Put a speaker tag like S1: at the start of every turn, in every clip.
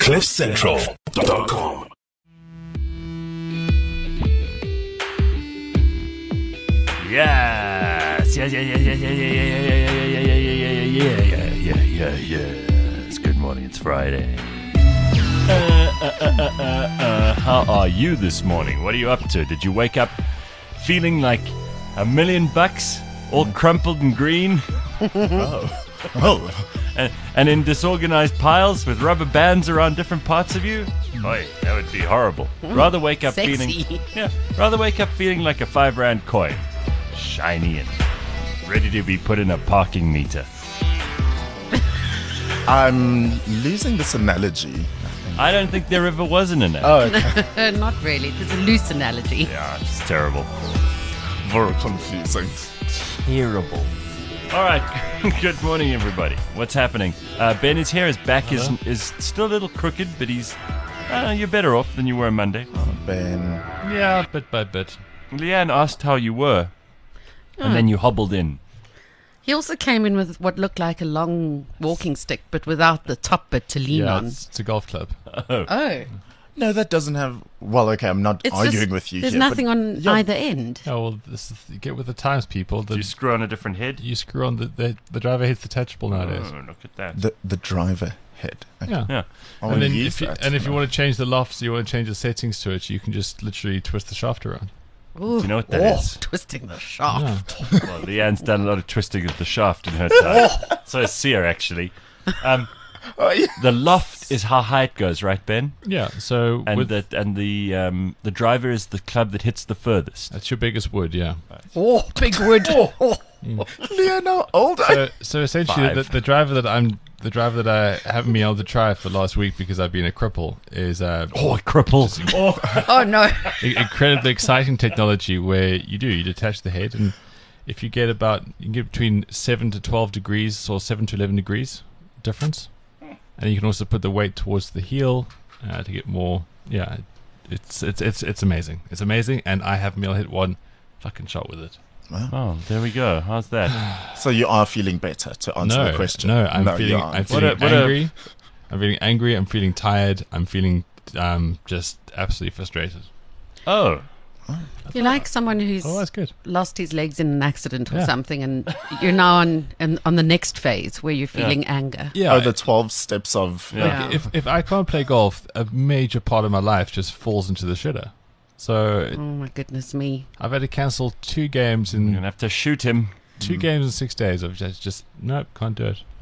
S1: CliffCentral.com.
S2: Yes. Yes. Good morning. It's Friday. How are you this morning? What are you up to? Did you wake up feeling like $1 million, all crumpled and green? And in disorganized piles with rubber bands around different parts of you? Boy, that would be horrible. Rather wake up feeling like a 5 rand coin. Shiny and ready to be put in a parking meter.
S3: I'm losing this analogy.
S2: I don't think there ever was an analogy.
S3: Oh, okay.
S4: Not really. It was a loose analogy.
S2: Yeah, it's terrible.
S3: Very confusing.
S2: Terrible. All right. Good morning, everybody. What's happening? Ben is here. His back is still a little crooked, but he's... you're better off than you were Monday.
S3: Oh, Ben.
S5: Yeah, bit by bit.
S2: Leanne asked how you were, and then you hobbled in.
S4: He also came in with what looked like a long walking stick, but without the top bit to lean
S5: Yeah,
S4: on.
S5: it's a golf club.
S4: Oh.
S3: No, that doesn't have... Well, okay, I'm not
S4: It's
S3: arguing
S4: just,
S3: with you
S4: there's
S3: here.
S4: nothing
S3: but
S4: on either end.
S5: Oh, well, this is, you get with the times, people.
S2: Do you screw on a different head?
S5: You screw on the driver head's detachable nowadays.
S2: Oh, look at that.
S3: The driver head. Okay.
S5: Yeah.
S2: Yeah.
S3: I
S5: And
S3: wanna
S5: then
S3: use
S5: if you,
S3: that.
S5: and if you want to change the lofts, you want to change the settings to it, you can just literally twist the shaft around.
S4: Ooh.
S2: Do you know what that is?
S4: Twisting the shaft.
S5: Yeah.
S2: Well, Leanne's done a lot of twisting of the shaft in her time. So has Sia, actually.
S3: Oh, yeah.
S2: The loft is how high it goes, right, Ben?
S5: Yeah, so
S2: And
S5: with,
S2: the driver is the club that hits the furthest.
S5: that's your biggest wood, yeah.
S4: Oh, big wood.
S3: Leanne, how old are you?
S5: So essentially,
S2: 5.
S5: the driver that I haven't been able to try for last week because I've been a cripple is
S2: Cripple.
S4: Oh, no.
S5: incredibly exciting technology where you detach the head, and if you can get between 7 to 12 degrees or 7 to 11 degrees difference, and you can also put the weight towards the heel to get more. Yeah, it's amazing. It's amazing, and I haven't been able to hit one fucking shot with it.
S2: Oh, there we go. How's that?
S3: So you are feeling better, to answer the question.
S5: No, I'm
S3: you
S5: feeling
S3: aren't.
S5: angry. I'm feeling angry. I'm feeling tired. I'm feeling just absolutely frustrated.
S2: Oh.
S4: You're like someone who's
S5: Oh, that's good.
S4: lost his legs in an accident or
S5: Yeah.
S4: something, and you're now on the next phase where you're feeling anger.
S5: Yeah.
S3: Oh, the 12 steps of...
S2: Yeah.
S5: Like, if I can't play golf, a major part of my life just falls into the shitter. So
S4: Oh, my goodness me.
S5: I've had to cancel 2 games
S2: You're going to
S5: in
S2: have to shoot him.
S5: 2 games in 6 days. I've just nope, can't do it.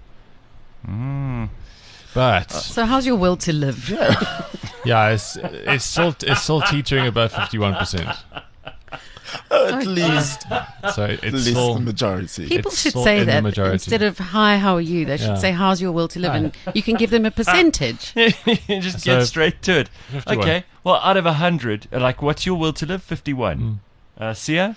S2: Mm.
S5: But
S4: So how's your will to live?
S3: Yeah.
S5: yeah, it's still teetering above 51%.
S3: At least
S5: So it's
S3: at least
S5: still
S3: the majority.
S4: People
S5: It's
S4: should
S5: still
S4: say
S5: in the
S4: that
S5: majority.
S4: instead of "Hi, how are you?" They should
S5: Yeah.
S4: say "How's your will to live?" and you can give them a percentage.
S2: Just
S5: So,
S2: get straight to it.
S5: 51.
S2: Okay. Well, out of 100, what's your will to live? 51. Sia?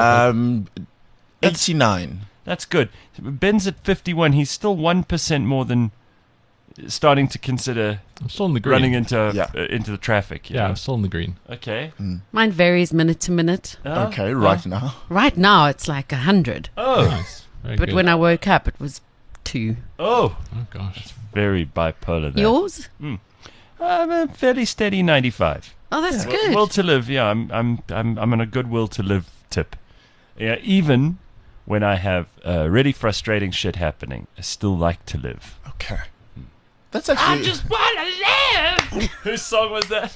S3: 89.
S2: That's good. Ben's at 51. He's still 1% more than starting to consider
S5: I'm still in the green.
S2: running into
S3: Yeah.
S2: into the traffic. you
S5: yeah,
S2: know?
S5: I'm still in the green.
S2: Okay.
S4: Mine varies minute to minute.
S3: Okay, right now.
S4: Right now, it's like 100.
S2: Oh.
S5: Nice. Very
S4: But
S5: good.
S4: when I woke up, it was 2.
S2: Oh.
S5: Oh gosh.
S2: Very bipolar there.
S4: Yours?
S2: I'm a fairly steady 95.
S4: Oh, that's good.
S2: Will to live, yeah. I'm on a good will to live tip. Yeah, even when I have really frustrating shit happening, I still like to live.
S3: Okay. That's actually...
S2: want to live. Whose song was that?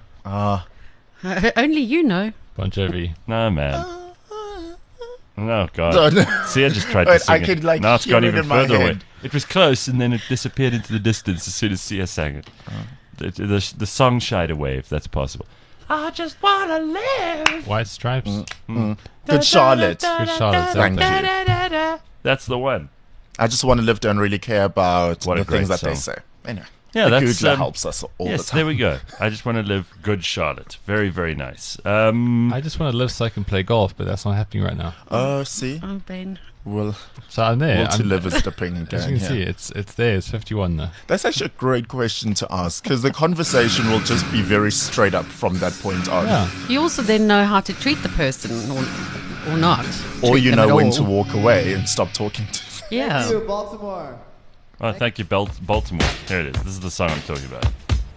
S4: Only you know.
S5: Bon Jovi.
S2: No, man. Oh God.
S3: No, no.
S2: See, I just tried to
S3: Wait,
S2: sing
S3: I
S2: it.
S3: could, like,
S2: now it's
S3: hear
S2: gone
S3: it
S2: even
S3: in my
S2: further away.
S3: head.
S2: It was close, and then it disappeared into the distance as soon as Sia sang it. The song shied away, if that's possible. I just want to live.
S5: White Stripes.
S3: Good Charlotte.
S5: Good Charlotte.
S3: Thank
S5: Exactly.
S3: you.
S2: That's the one.
S3: I just want to live, don't really care about
S2: What a
S3: the things
S2: great
S3: that they
S2: song.
S3: say. Anyway.
S2: Yeah,
S3: the
S2: that's
S3: Googler helps us all
S2: yes,
S3: the time.
S2: there we go. I just want to live good Charlotte. Very, very nice.
S5: I just want to live so I can play golf, but that's not happening right now.
S3: Oh, see?
S4: Oh, Ben.
S3: Will
S5: So I'm there.
S3: to
S5: I'm-
S3: live is dipping
S5: As
S3: again.
S5: you can see,
S3: Yeah.
S5: it's there. It's 51 now.
S3: That's actually a great question to ask because the conversation will just be very straight up from that point on.
S5: Yeah.
S4: You also then know how to treat the person or not.
S3: Or
S4: treat
S3: you
S4: them at
S3: know when
S4: all.
S3: to walk away and stop talking to them.
S4: Yeah.
S6: Baltimore.
S2: Oh, thank you, Baltimore. Here it is. This is the song I'm talking about.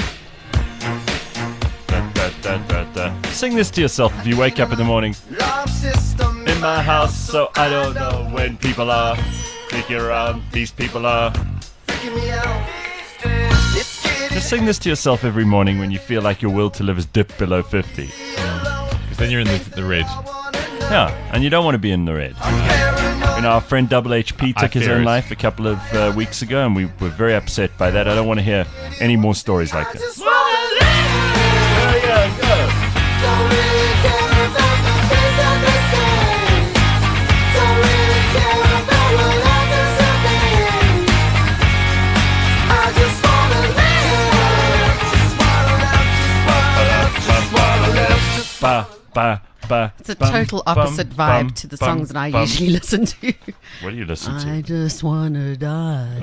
S2: Sing this to yourself if you wake up in the morning. In my house, so I don't know when people are thinking around. These people are. Just sing this to yourself every morning when you feel like your will to live is dipped below 50.
S5: Because then you're in the red.
S2: Yeah, and you don't want to be in the red. You know, our friend Double HP took his own life a couple of weeks ago, and we were very upset by that. I don't want to hear any more stories like that.
S4: It's a total opposite vibe to the songs that I usually listen to.
S2: What do you listen to?
S4: I just wanna die.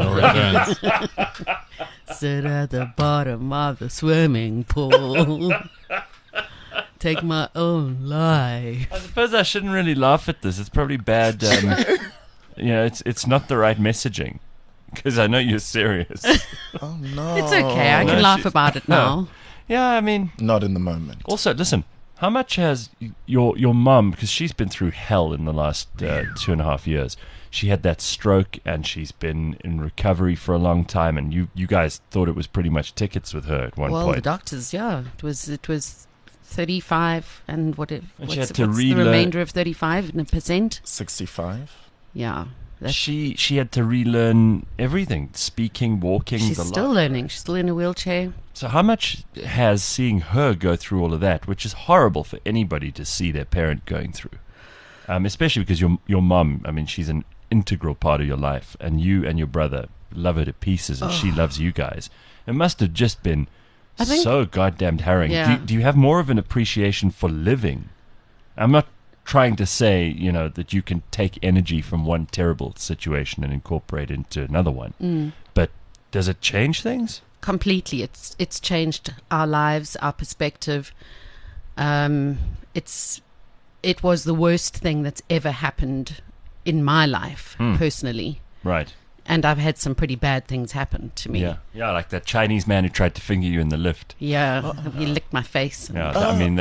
S4: Sit at the bottom of the swimming pool. Take my own life.
S2: I suppose I shouldn't really laugh at this. It's probably bad. You know, it's not the right messaging. Because I know you're serious.
S3: Oh, no.
S4: It's okay. I can laugh about it now.
S2: Yeah, I mean...
S3: Not in the moment.
S2: Also, listen, how much has your mum, because she's been through hell in the last 2.5 years. She had that stroke and she's been in recovery for a long time, and you guys thought it was pretty much tickets with her at one point.
S4: Well, the doctors, yeah. It was 35 and what's the remainder of 35%?
S3: 65.
S4: Yeah.
S2: She had to relearn everything, speaking, walking.
S4: She's still learning. She's still in a wheelchair.
S2: So how much has seeing her go through all of that, which is horrible for anybody to see their parent going through, especially because your mum, I mean, she's an integral part of your life, and you and your brother love her to pieces, and she loves you guys. It must have just been so goddamn harrowing.
S4: Yeah.
S2: Do you have more of an appreciation for living? I'm not trying to say, you know, that you can take energy from one terrible situation and incorporate it into another one. But does it change things?
S4: Completely. It's changed our lives, our perspective. It was the worst thing that's ever happened in my life, personally.
S2: Right.
S4: And I've had some pretty bad things happen to me.
S2: Yeah, like that Chinese man who tried to finger you in the lift.
S4: Yeah, he licked my face.
S2: Yeah, I mean...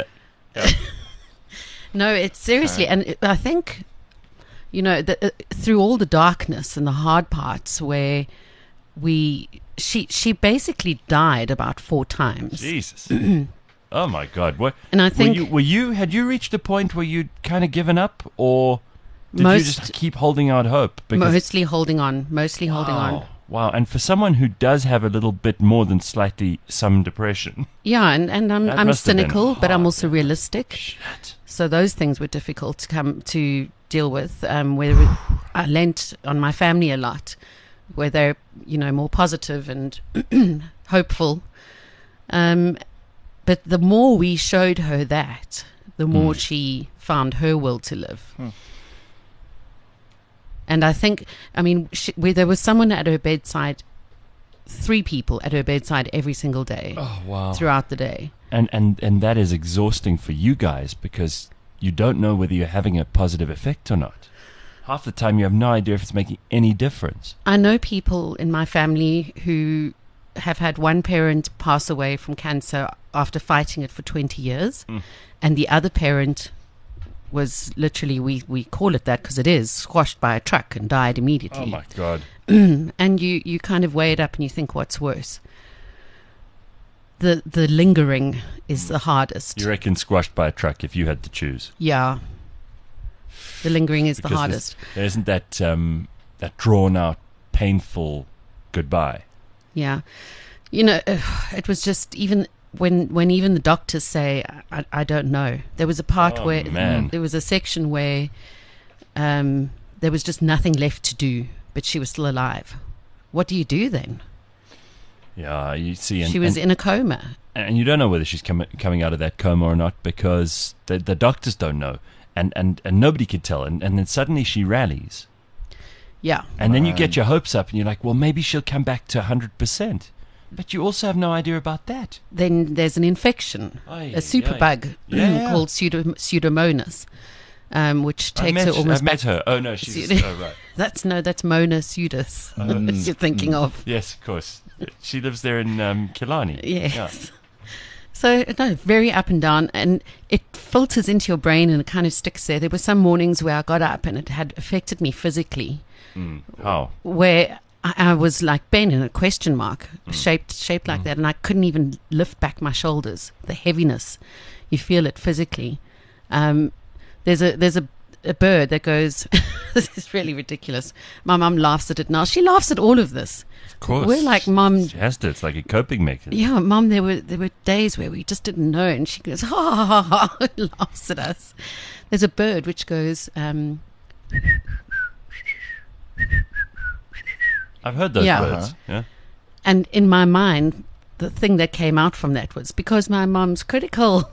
S4: No, it's seriously, and I think, you know, through all the darkness and the hard parts where she basically died about 4 times.
S2: Jesus. Oh my God. What?
S4: And I think
S2: had you reached a point where you'd kind of given up, or did you just keep holding out hope?
S4: Mostly holding on.
S2: Wow, and for someone who does have a little bit more than slightly some depression.
S4: Yeah, and I'm cynical, but I'm also realistic.
S2: Shit.
S4: So those things were difficult to deal with. Where I lent on my family a lot, where they're, you know, more positive and hopeful. But the more we showed her that, the more she found her will to live. And I think, I mean, where there was someone at her bedside, 3 people at her bedside every single day.
S2: Oh, wow.
S4: Throughout the day.
S2: And that is exhausting for you guys, because you don't know whether you're having a positive effect or not. Half the time you have no idea if it's making any difference.
S4: I know people in my family who have had one parent pass away from cancer after fighting it for 20 years. And the other parent was literally, we call it that because it is, squashed by a truck and died immediately.
S2: Oh my God.
S4: And you kind of weigh it up and you think, what's worse? The lingering is the hardest.
S2: You reckon squashed by a truck if you had to choose?
S4: Yeah. The lingering is the hardest.
S2: There isn't that drawn out, painful goodbye.
S4: Yeah. You know, it was just even when even the doctors say, I don't know. There was a part where there was a section where there was just nothing left to do, but she was still alive. What do you do then?
S2: Yeah, you see.
S4: She was in a coma.
S2: And you don't know whether she's coming out of that coma or not, because the doctors don't know. And nobody could tell. And then suddenly she rallies.
S4: Yeah.
S2: And then you get your hopes up and you're like, well, maybe she'll come back to 100%. But you also have no idea about that.
S4: Then there's an infection, a superbug called Pseudomonas, which takes her almost
S2: I've met her. Oh, no, she's... right.
S4: That's Mona Pseudus you're thinking of.
S2: Yes, of course. She lives there in Killarney.
S4: Yes. So, no, very up and down, and it filters into your brain and it kind of sticks there. There were some mornings where I got up and it had affected me physically.
S2: How?
S4: Where I was like Ben in a question mark, shaped like that, and I couldn't even lift back my shoulders. The heaviness, you feel it physically. There's a bird that goes. This is really ridiculous. My mum laughs at it now. She laughs at all of this.
S2: Of course.
S4: We're like, Mum.
S2: She has to. It's like a coping mechanism.
S4: Yeah, Mum. There were days where we just didn't know, and she goes, ha ha ha ha, laughs at us. There's a bird which goes.
S2: I've heard those words. Yeah.
S4: And in my mind, the thing that came out from that was because my mum's critical.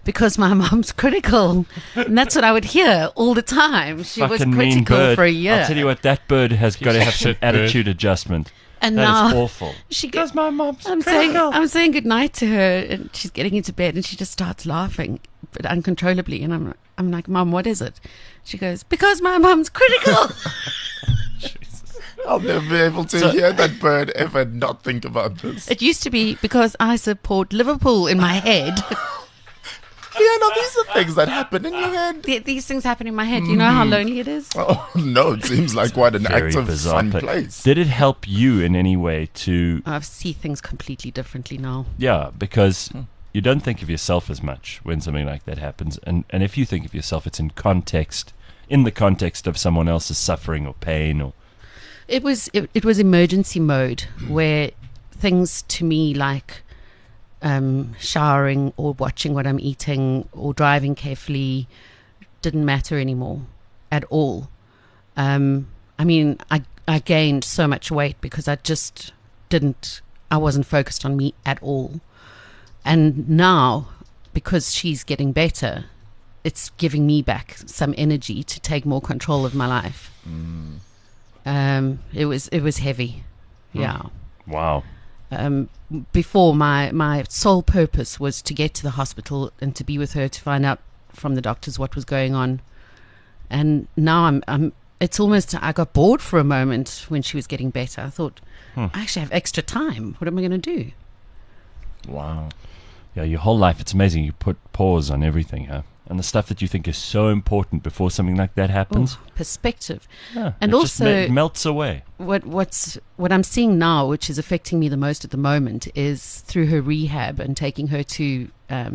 S4: And that's what I would hear all the time. She was
S2: Fucking mean
S4: critical
S2: bird.
S4: for a year.
S2: I'll tell you what, that bird has got to have some attitude adjustment.
S4: And
S2: That
S4: now
S2: is awful.
S4: Because
S2: my mom's
S4: I'm saying goodnight to her, and she's getting into bed, and she just starts laughing, but uncontrollably. And I'm like, Mum, what is it? She goes, because my mum's critical.
S3: I'll never be able to hear that bird ever not think about this.
S4: It used to be because I support Liverpool in my head.
S3: Yeah, no, these are things that happen in your head.
S4: These things happen in my head. You know how lonely it is?
S3: Oh, no, it seems like quite an
S2: Very
S3: active,
S2: bizarre
S3: fun place.
S2: Did it help you in any way to...
S4: I see things completely differently now.
S2: Yeah, because you don't think of yourself as much when something like that happens. And if you think of yourself, it's in the context of someone else's suffering or pain or...
S4: It was emergency mode where things to me like showering or watching what I'm eating or driving carefully didn't matter anymore at all. I mean, I gained so much weight because I wasn't focused on me at all. And now, because she's getting better, it's giving me back some energy to take more control of my life. It was heavy. Yeah.
S2: Wow.
S4: Before my sole purpose was to get to the hospital and to be with her to find out from the doctors what was going on. And now it's almost, I got bored for a moment when she was getting better. I thought, I actually have extra time. What am I going to do?
S3: Wow.
S2: Yeah, your whole life, it's amazing. You put pause on everything, huh? And the stuff that you think is so important before something like that happens.
S4: Ooh, perspective.
S2: Yeah,
S4: and
S2: it
S4: also
S2: just melts away.
S4: What I'm seeing now, which is affecting me the most at the moment, is through her rehab and taking her to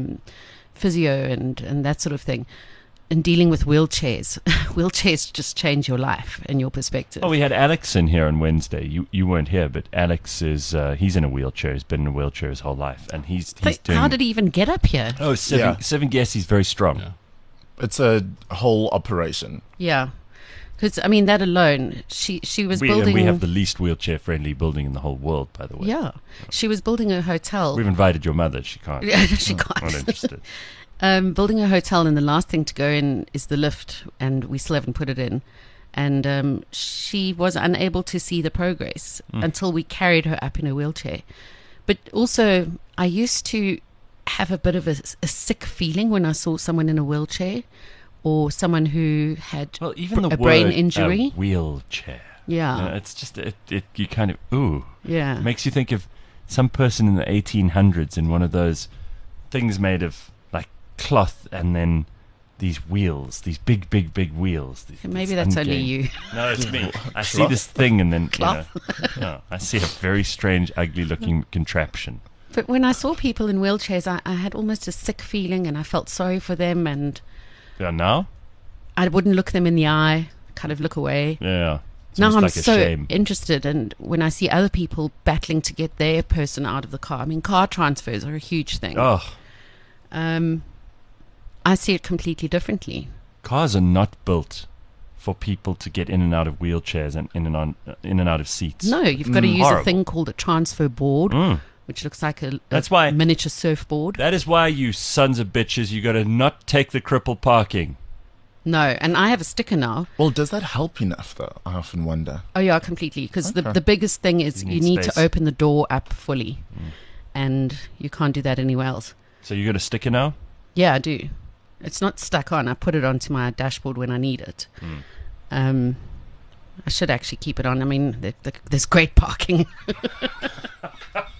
S4: physio and that sort of thing, and dealing with wheelchairs. Wheelchairs just change your life and your perspective.
S2: Oh, we had Alex in here on Wednesday. You weren't here, but Alex is he's in a wheelchair. He's been in a wheelchair his whole life, and he's doing.
S4: How did he even get up here?
S2: Oh, seven guests. He's very strong.
S5: Yeah.
S3: It's a whole operation.
S4: Yeah. Because, I mean, that alone, she was building...
S2: We have the least wheelchair-friendly building in the whole world, by the way.
S4: Yeah. She was building a hotel.
S2: We've invited your mother. She can't.
S4: Yeah, she can't.
S2: Not interested.
S4: Building a hotel, and the last thing to go in is the lift, and we still haven't put it in. And she was unable to see the progress until we carried her up in a wheelchair. But also, I used to have a bit of a sick feeling when I saw someone in a wheelchair or someone who had
S2: even the
S4: a brain injury.
S2: Wheelchair.
S4: Yeah.
S2: It's just, you kind of, ooh.
S4: Yeah.
S2: It makes you think of some person in the 1800s in one of those things made of like cloth and then these wheels, these big wheels.
S4: Maybe that's only you.
S2: No, it's me. I see this thing and then, I see a very strange, ugly looking contraption.
S4: But when I saw people in wheelchairs, I had almost a sick feeling and I felt sorry for them. And
S2: yeah, now?
S4: I wouldn't look them in the eye, kind of look away.
S2: Yeah.
S4: Now I'm
S2: like
S4: so interested. And when I see other people battling to get their person out of the car, I mean, car transfers are a huge thing.
S2: Oh.
S4: I see it completely differently.
S2: Cars are not built for people to get in and out of wheelchairs and in and out of seats.
S4: No, you've got to use a thing called a transfer board, which looks like a miniature surfboard.
S2: That is why, you sons of bitches, you got to not take the cripple parking.
S4: No, and I have a sticker now.
S3: Well, does that help enough, though? I often wonder.
S4: Oh, yeah, completely. Because the biggest thing is you need to open the door up fully. And you can't do that anywhere else.
S2: So you got a sticker now?
S4: Yeah, I do. It's not stuck on. I put it onto my dashboard when I need it. I should actually keep it on. I mean, there's great parking.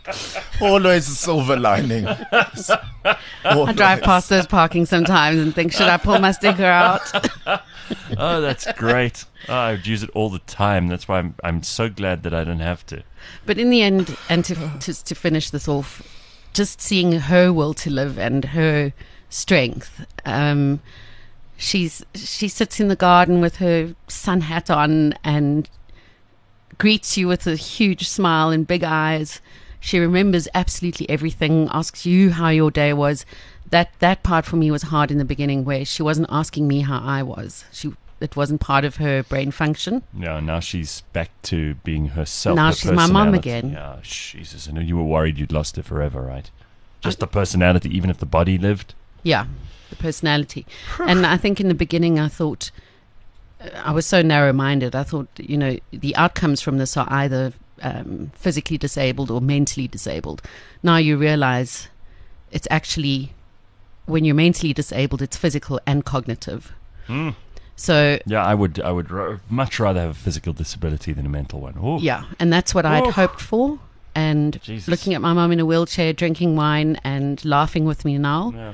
S3: Always a silver lining.
S4: I drive past those parking sometimes and think, should I pull my sticker out?
S2: Oh, that's great. Oh, I would use it all the time. That's why I'm so glad that I don't have to.
S4: But in the end, and to finish this off, just seeing her will to live and her strength. She sits in the garden with her sun hat on and greets you with a huge smile and big eyes. She remembers absolutely everything, asks you how your day was. That part for me was hard in the beginning, where she wasn't asking me how I was. It wasn't part of her brain function.
S2: Yeah, now she's back to being herself.
S4: Now
S2: her
S4: she's my mum again.
S2: Yeah, Jesus. I know you were worried you'd lost her forever, right? Just the personality, even if the body lived?
S4: Yeah, the personality. And I think in the beginning I thought, I was so narrow-minded. I thought, the outcomes from this are either physically disabled or mentally disabled. Now you realize it's actually, when you're mentally disabled, it's physical and cognitive. So
S2: yeah, I would much rather have a physical disability than a mental one. Ooh.
S4: Yeah, and that's what I'd hoped for. And
S2: Jesus.
S4: Looking at my mum in a wheelchair, drinking wine and laughing with me now,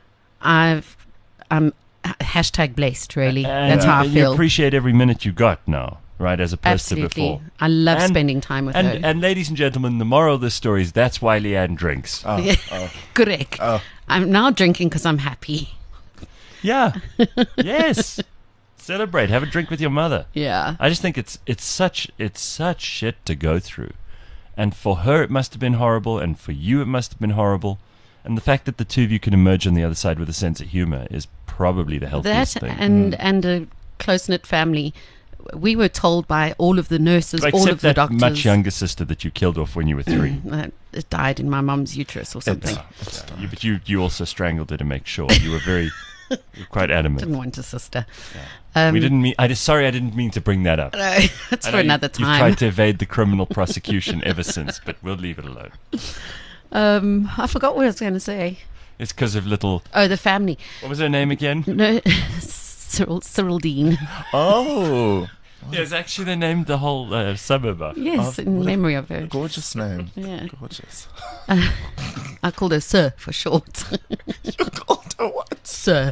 S4: I'm hashtag blessed, really. That's how I feel.
S2: You appreciate every minute you got now, right, as opposed to before.
S4: I love spending time with her.
S2: And ladies and gentlemen, the moral of this story is that's why Leanne drinks.
S4: Correct. I'm now drinking because I'm happy.
S2: Yeah. Yes. Celebrate. Have a drink with your mother.
S4: Yeah.
S2: I just think it's such shit to go through. And for her it must have been horrible, and for you it must have been horrible. And the fact that the two of you can emerge on the other side with a sense of humor is probably the healthiest thing.
S4: And a close-knit family. We were told by all of the nurses, all of the doctors.
S2: Except that much younger sister that you killed off when you were 3.
S4: It died in my mum's uterus or something.
S2: But you also strangled her to make sure. You were very... You're quite adamant.
S4: Didn't want a sister.
S2: Yeah. We didn't mean. Sorry, I didn't mean to bring that up.
S4: No, that's for another time.
S2: You've tried to evade the criminal prosecution ever since, but we'll leave it alone.
S4: I forgot what I was going to say.
S2: It's because of little.
S4: Oh, the family.
S2: What was her name again?
S4: No, Cyril Dean.
S3: Oh.
S2: Yes, actually, they named the whole suburb after.
S4: Yes, in memory of her.
S3: Gorgeous name.
S4: Yeah.
S3: Gorgeous.
S4: I called her Sir for short.
S3: You called her what?
S4: Sir.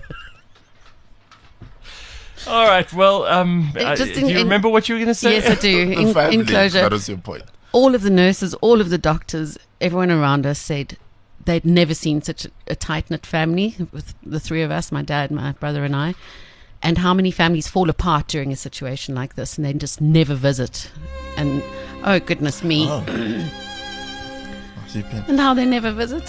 S2: All right, well, do you remember what you were going to say?
S4: Yes, I do. In closure.
S3: That was your point.
S4: All of the nurses, all of the doctors, everyone around us said they'd never seen such a tight-knit family with the 3 of us, my dad, my brother and I. And how many families fall apart during a situation like this and then just never visit. And, oh, goodness me.
S3: Oh.
S4: And how they never visit.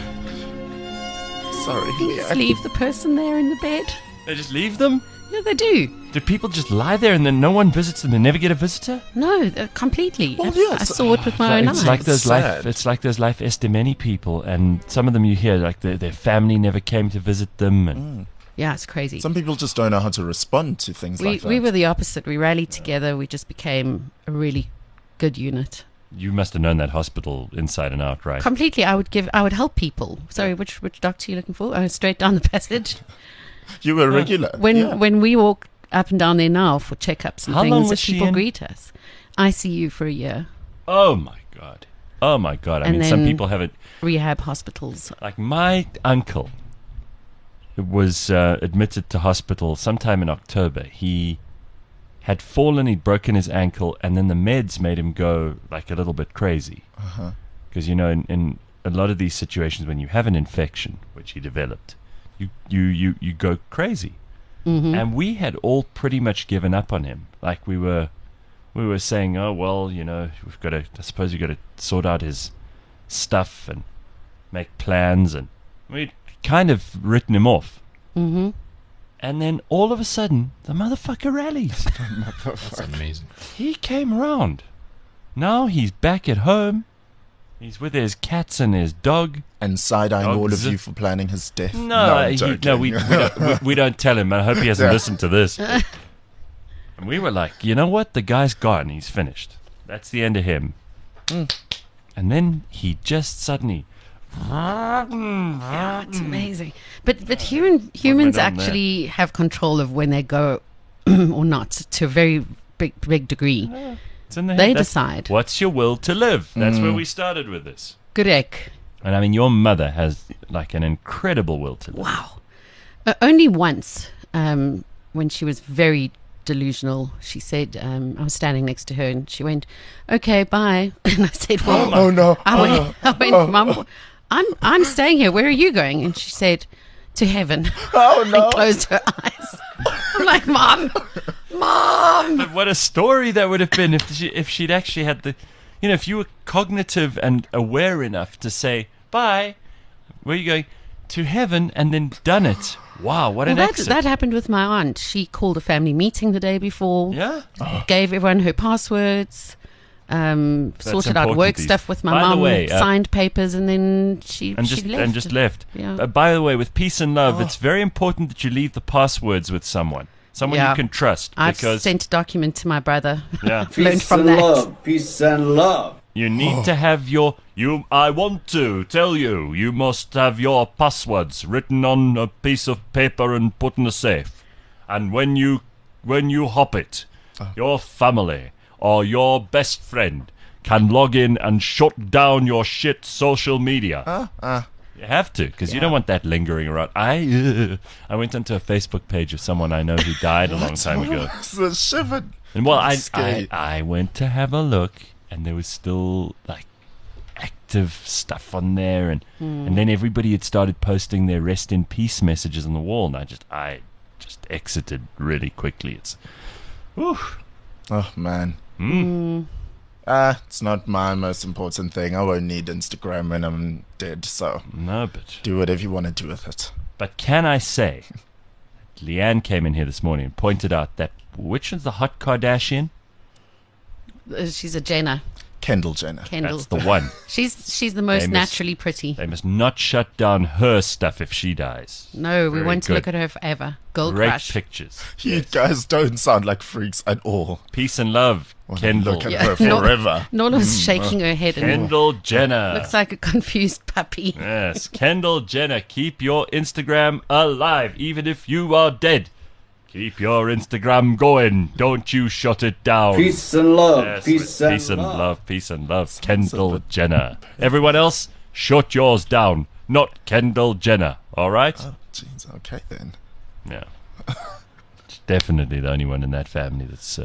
S3: Sorry.
S4: Just leave the person there in the bed.
S2: They just leave them?
S4: Yeah, they do.
S2: Do people just lie there and then no one visits them? They never get a visitor?
S4: No, completely.
S3: Well, yes.
S4: I saw it with my own eyes.
S2: It's like those life estimeni people, and some of them you hear, like their family never came to visit them. And
S4: yeah, it's crazy.
S3: Some people just don't know how to respond to things like that.
S4: We were the opposite. We rallied together. We just became a really good unit.
S2: You must have known that hospital inside and out, right?
S4: Completely. I would help people. Sorry, which doctor are you looking for? Oh, straight down the passage.
S3: You were regular.
S4: When we walk up and down there now for checkups and
S2: How long was
S4: people
S2: she in?
S4: greet us. ICU for a year.
S2: Oh my god. I mean, some people have it.
S4: Rehab hospitals.
S2: Like my uncle was admitted to hospital sometime in October. He had fallen, he'd broken his ankle, and then the meds made him go like a little bit crazy. Because in a lot of these situations, when you have an infection, which he developed, you go crazy. And we had all pretty much given up on him. Like we were saying, oh well, we've got to. I suppose we've got to sort out his stuff and make plans, and we'd kind of written him off. And then all of a sudden, the motherfucker rallies.
S5: That's amazing.
S2: He came around. Now he's back at home. He's with his cats and his dog.
S3: And side-eyeing all of you for planning his death.
S2: No, we don't tell him. I hope he hasn't listened to this. And we were like, you know what? The guy's gone. He's finished. That's the end of him. And then he just suddenly...
S4: Yeah, it's amazing. But humans actually have control of when they go or not to a very big degree.
S2: It's in the head.
S4: They decide.
S2: What's your will to live? That's where we started with this.
S4: Correct.
S2: And I mean, your mother has like an incredible will to live.
S4: Wow. Only once, when she was very delusional, she said, I was standing next to her and she went, "Okay, bye." And I said, "Well,
S3: Oh no!
S4: I went, Mum, I'm staying here. Where are you going?" And she said, "To heaven."
S3: Oh no!
S4: And closed her eyes. I'm like, Mom.
S2: But what a story that would have been if she'd actually had the, if you were cognitive and aware enough to say, "Bye, where are you going?" "To heaven," and then done it. Wow, what an exit.
S4: That happened with my aunt. She called a family meeting the day before.
S2: Yeah?
S4: Gave everyone her passwords. Sorted out
S2: important,
S4: work
S2: these.
S4: stuff with my
S2: By the
S4: mum,
S2: way,
S4: signed papers, and then she left.
S2: And just left.
S4: Yeah.
S2: By the way, with peace and love, it's very important that you leave the passwords with someone
S4: Yeah.
S2: you can trust.
S4: I've
S2: Because
S4: sent a document to my brother.
S2: Yeah.
S4: I've learned from that.
S1: Peace and love.
S2: you need to have I want to tell you, you must have your passwords written on a piece of paper and put in a safe. And when you hop it, your family or your best friend can log in and shut down your shit social media. You have to, because you don't want that lingering around. I went onto a Facebook page of someone I know who died a long time ago.
S3: So shivered.
S2: And well,
S3: Scary.
S2: I went to have a look, and there was still like active stuff on there, and then everybody had started posting their rest in peace messages on the wall, and I just exited really quickly. It's, whew.
S3: Oh man. It's not my most important thing. I won't need Instagram when I'm dead. So
S2: No, but
S3: do whatever you want to do with it.
S2: can I say, Leanne came in here this morning and pointed out that which is the hot Kardashian?
S4: She's a Jenner.
S3: Kendall Jenner.
S4: Kendall.
S2: That's the one.
S4: She's the most naturally pretty.
S2: They must not shut down her stuff if she dies.
S4: No, we
S2: Very
S4: want to
S2: good.
S4: look at her forever. Girl
S2: Great
S4: crush.
S2: pictures.
S3: You guys don't sound like freaks at all.
S2: Peace and love, Kendall.
S3: Look at
S4: Yeah.
S3: her forever.
S4: Norla's shaking her head and
S2: Kendall Jenner.
S4: looks like a confused puppy.
S2: Yes, Kendall Jenner. Keep your Instagram alive, even if you are dead. Keep your Instagram going. Don't you shut it down.
S1: Peace and love.
S2: Yes,
S1: Peace and love.
S2: Peace and love. Kendall Jenner. Everyone else, shut yours down. Not Kendall Jenner. All right?
S3: Oh, jeez. Okay then.
S2: Yeah. She's definitely the only one in that family that's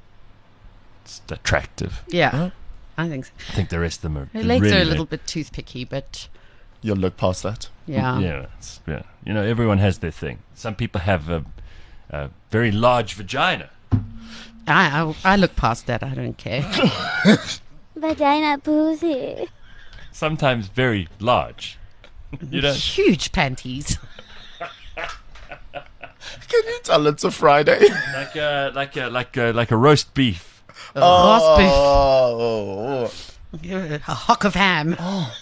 S2: it's attractive.
S4: Yeah, I think so.
S2: I think the rest of them are
S4: Her legs
S2: really
S4: are a little bit toothpicky, but
S3: You'll look past that.
S4: yeah.
S2: Yeah. Everyone has their thing. Some people have a very large vagina.
S4: I look past that. I don't care.
S6: Vagina pussy.
S2: Sometimes very large. You don't.
S4: Huge panties.
S3: Can you tell it's a Friday?
S2: like a roast beef.
S3: Oh.
S4: A hock of ham.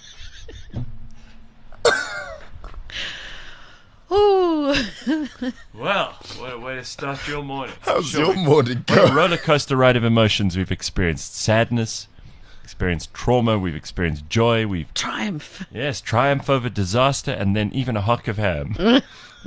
S4: Ooh.
S2: Well, what a way to start your morning.
S3: How's your morning
S2: What a
S3: going?
S2: roller coaster ride of emotions. We've experienced sadness, experienced trauma, we've experienced joy, we've
S4: Triumph.
S2: triumph over disaster, and then even a hock of ham.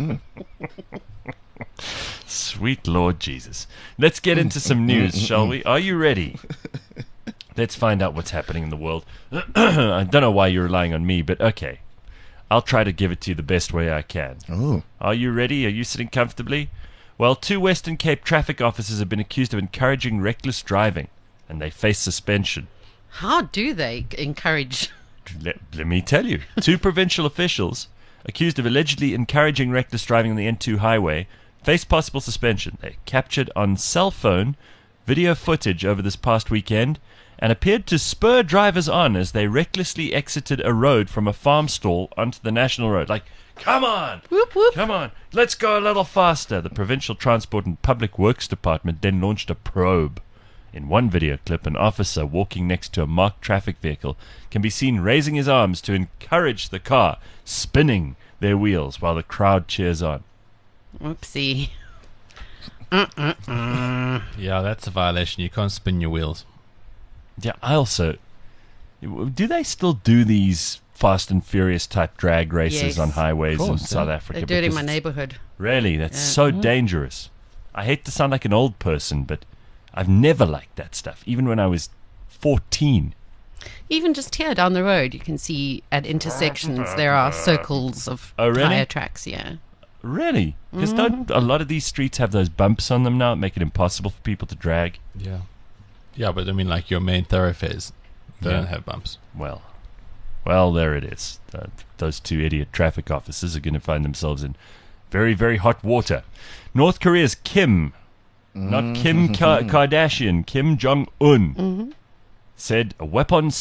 S2: Sweet Lord Jesus. Let's get into some news, shall we? Are you ready? Let's find out what's happening in the world. I don't know why you're relying on me, but okay. I'll try to give it to you the best way I can.
S3: Oh.
S2: Are you ready? Are you sitting comfortably? Well, 2 Western Cape traffic officers have been accused of encouraging reckless driving, and they face suspension.
S4: How do they encourage?
S2: Let me tell you. 2 provincial officials, accused of allegedly encouraging reckless driving on the N2 highway, face possible suspension. They captured on cell phone video footage over this past weekend and appeared to spur drivers on as they recklessly exited a road from a farm stall onto the national road. Like, come on!
S4: Whoop, whoop.
S2: Come on, let's go a little faster. The Provincial Transport and Public Works Department then launched a probe. In one video clip, an officer walking next to a marked traffic vehicle can be seen raising his arms to encourage the car, spinning their wheels while the crowd cheers on.
S4: Oopsie.
S5: Yeah, that's a violation. You can't spin your wheels.
S2: Yeah, I also... Do they still do these Fast and Furious type drag races
S4: Yes.
S2: on highways
S5: Of
S2: in
S5: course,
S2: South
S5: yeah.
S2: Africa?
S4: They do it in
S2: Because
S4: my
S2: it's-
S4: neighborhood.
S2: Really? That's so dangerous. I hate to sound like an old person, but I've never liked that stuff, even when I was 14.
S4: Even just here down the road, you can see at intersections there are circles of tire tracks. Yeah.
S2: Really? Because don't a lot of these streets have those bumps on them now, make it impossible for people to drag?
S5: Yeah. Yeah, but I mean, like your main thoroughfares, they don't have bumps.
S2: Well, there it is. Those two idiot traffic officers are going to find themselves in very, very hot water. North Korea's Kim, not Kim Kardashian, Kim Jong-un, said a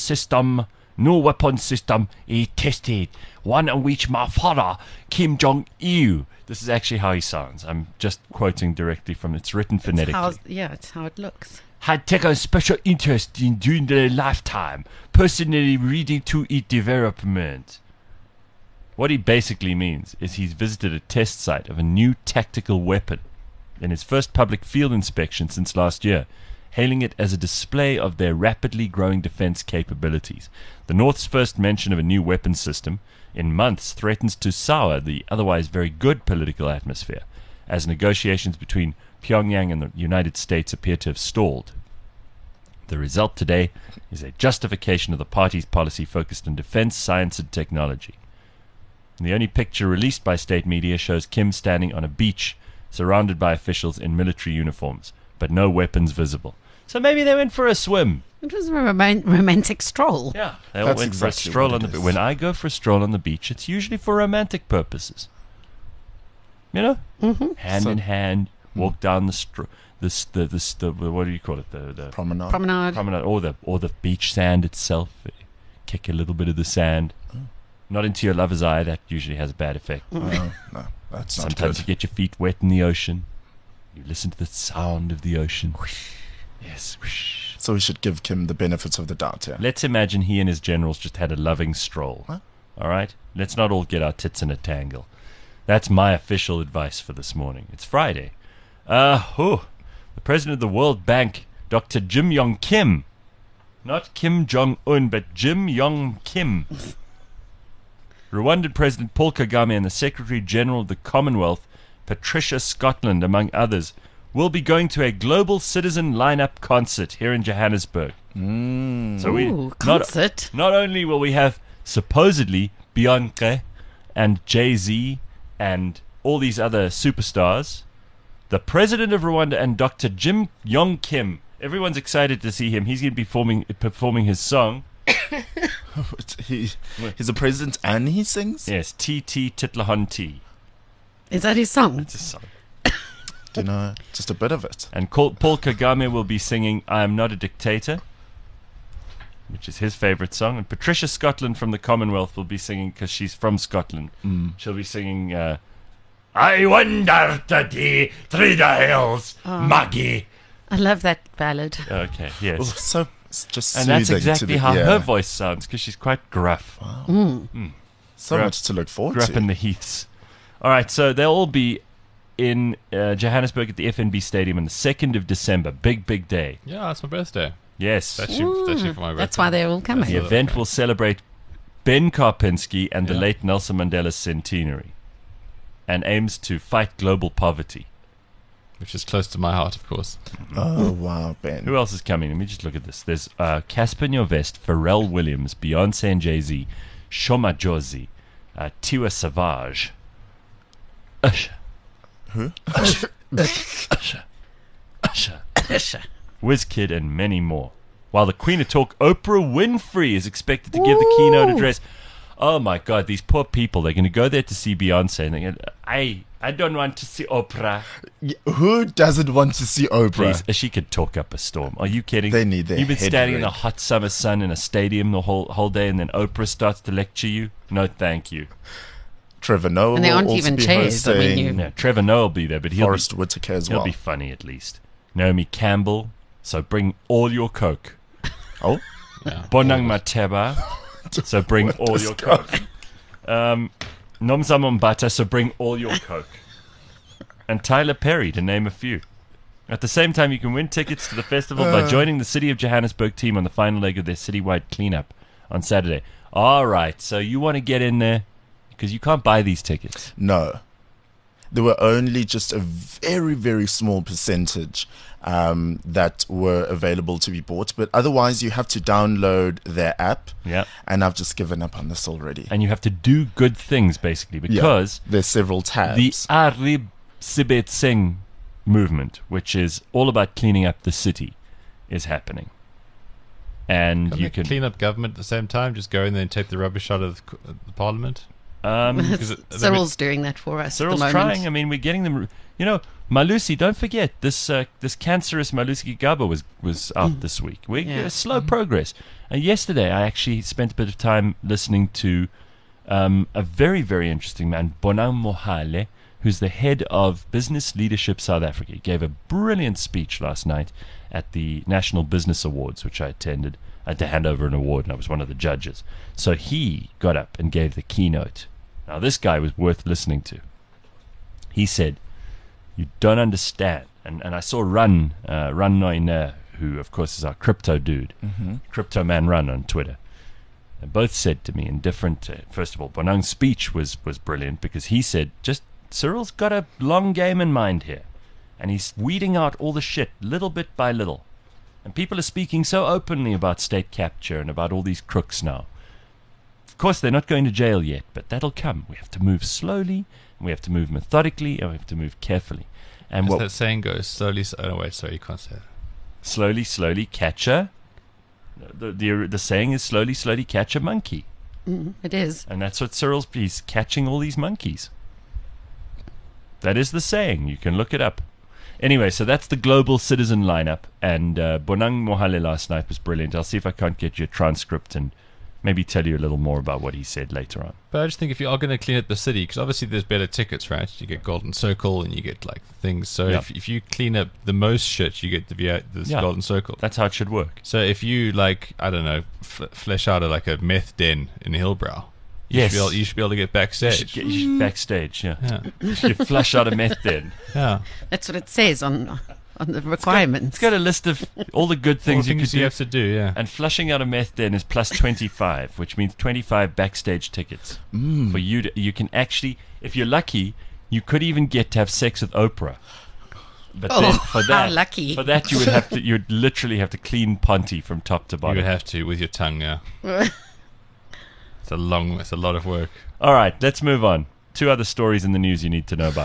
S2: new weapon system is tested, one in which my father, Kim Jong-il, this is actually how he sounds. I'm just quoting directly from it's written phonetically.
S4: It's how it looks.
S2: Had taken special interest in during their lifetime, personally reading to its development. What he basically means is he's visited a test site of a new tactical weapon in his first public field inspection since last year, hailing it as a display of their rapidly growing defense capabilities. The North's first mention of a new weapons system in months threatens to sour the otherwise very good political atmosphere, as negotiations between Pyongyang and the United States appear to have stalled. The result today is a justification of the party's policy focused on defense, science, and technology. And the only picture released by state media shows Kim standing on a beach, surrounded by officials in military uniforms, but no weapons visible. So maybe they went for a swim.
S4: It was a romantic stroll.
S2: Yeah, they all went for a stroll on the beach. When I go for a stroll on the beach, it's usually for romantic purposes. You know, hand in hand, walk down the what do you call it? The
S3: promenade,
S2: or the beach sand itself. Kick a little bit of the sand, not into your lover's eye. That usually has a bad effect.
S3: No, that's not
S2: Sometimes
S3: good.
S2: you get your feet wet in the ocean. You listen to the sound of the ocean. Yes.
S3: So we should give Kim the benefits of the doubt here.
S2: Let's imagine he and his generals just had a loving stroll.
S3: Huh?
S2: All right? Let's not all get our tits in a tangle. That's my official advice for this morning. It's Friday. The president of the World Bank, Dr. Jim Yong Kim. Not Kim Jong-un, but Jim Yong Kim. Rwandan President Paul Kagame and the Secretary General of the Commonwealth, Patricia Scotland, among others, will be going to a global citizen lineup concert here in Johannesburg. So
S4: concert.
S2: Not only will we have supposedly Beyonce and Jay-Z and all these other superstars, the president of Rwanda and Dr. Jim Yong Kim. Everyone's excited to see him. He's going to be performing his song.
S3: He's a president and he sings?
S2: Yes, T Titlahon T.
S4: Is that his song?
S2: It's a song.
S3: You know, just a bit of it.
S2: And Paul Kagame will be singing I Am Not a Dictator, which is his favorite song. And Patricia Scotland from the Commonwealth will be singing, because she's from Scotland. She'll be singing I Wander Today Through the Hills, Maggie.
S4: I love that ballad.
S2: Okay, yes.
S3: Oh, so it's just
S2: And that's
S3: soothing
S2: exactly how her voice sounds, because she's quite gruff.
S3: Wow. So much to look forward
S2: Grew up
S3: to.
S2: in the heaths. All right, so they'll all be in Johannesburg at the FNB Stadium on the 2nd of December. Big, big day.
S5: Yeah, it's my birthday.
S2: Yes.
S5: That's actually for my birthday.
S4: That's why they're all coming.
S2: The event will celebrate Ben Karpinski and the late Nelson Mandela's centenary, and aims to fight global poverty.
S5: Which is close to my heart, of course.
S3: Oh, wow, Ben.
S2: Who else is coming? Let me just look at this. There's Casper Nyovest, Pharrell Williams, Beyonce and Jay-Z, Shoma Josie, Tiwa Savage, Usher.
S3: Who?
S2: Usher. WizKid, and many more. While the Queen of Talk, Oprah Winfrey, is expected to give the keynote address. Oh my God, these poor people, they're going to go there to see Beyonce and they're going to, I don't want to see Oprah.
S3: Who doesn't want to see Oprah?
S2: Please, she could talk up a storm. Are you kidding?
S3: They need their
S2: You've been
S3: head
S2: standing in
S3: red.
S2: the hot summer sun in a stadium the whole day, and then Oprah starts to lecture you? No, thank you.
S3: Trevor Noah
S4: And there
S3: will
S4: aren't
S3: also
S4: even
S3: be
S4: chairs. I mean,
S3: hosting.
S4: you-
S2: No, Trevor Noah will be there, but he'll
S3: Forrest Whitaker as
S2: he'll
S3: well.
S2: be funny at least. Naomi Campbell, so bring all your Coke.
S3: Oh,
S5: Yeah.
S2: Bonang Mateba, so bring all your Coke. Nomza Mombata, so bring all your Coke. And Tyler Perry, to name a few. At the same time, you can win tickets to the festival by joining the City of Johannesburg team on the final leg of their citywide cleanup on Saturday. All right, so you want to get in there because you can't buy these tickets.
S3: no. there were only just a very, very small percentage that were available to be bought. But otherwise, you have to download their app.
S2: Yeah.
S3: And I've just given up on this already.
S2: And you have to do good things, basically, because
S3: there's several tabs.
S2: the Arib Sibet Singh movement, which is all about cleaning up the city, is happening. And you can
S5: clean up government at the same time. Just go in there and take the rubbish out of the parliament.
S4: Cyril's doing that for us.
S2: Cyril's
S4: at the moment.
S2: trying. I mean, we're getting them. You know, Malusi. Don't forget this. This cancerous Malusi Gigaba was out this week. Slow progress. Yesterday, I actually spent a bit of time listening to a very, very interesting man, Bonang Mohale, who's the head of Business Leadership South Africa. He gave a brilliant speech last night at the National Business Awards, which I attended. I had to hand over an award, and I was one of the judges. So he got up and gave the keynote. Now, this guy was worth listening to. He said, "You don't understand." And I saw Ran Noine, who, of course, is our crypto dude, Crypto Man Run on Twitter. They both said to me in different... first of all, Bonang's speech was brilliant because he said, Cyril's got a long game in mind here. And he's weeding out all the shit little bit by little. And people are speaking so openly about state capture and about all these crooks now. Of course, they're not going to jail yet, but that'll come. We have to move slowly, and we have to move methodically, and we have to move carefully. And
S5: as that saying goes, slowly... Oh, wait, sorry, you can't say that.
S2: Slowly, slowly catch a... The saying is slowly, slowly catch a monkey.
S4: It is.
S2: And that's what Cyril's... He's catching all these monkeys. That is the saying. You can look it up. Anyway, so that's the Global Citizen lineup, and Bonang Mohale last night was brilliant. I'll see if I can't get you a transcript and maybe tell you a little more about what he said later on.
S5: But I just think if you are going to clean up the city, because obviously there's better tickets, right? You get Golden Circle and you get like things. So if you clean up the most shit, you get the Golden Circle.
S2: That's how it should work.
S5: So if you like, I don't know, flesh out like a meth den in Hillbrow. You should be able to get backstage.
S2: You should get yeah. You should flush out a meth den.
S5: Yeah.
S4: That's what it says on the requirements.
S2: It's got a list of all the good things you
S5: have to do, yeah.
S2: And flushing out a meth den is plus 25, which means 25 backstage tickets. For you you can actually, if you're lucky, you could even get to have sex with Oprah. But then for that,
S4: how lucky.
S2: For that you'd literally have to clean Ponty from top to bottom.
S5: You would have to with your tongue, yeah. It's a lot of work.
S2: All right, let's move on. 2 other stories in the news you need to know about.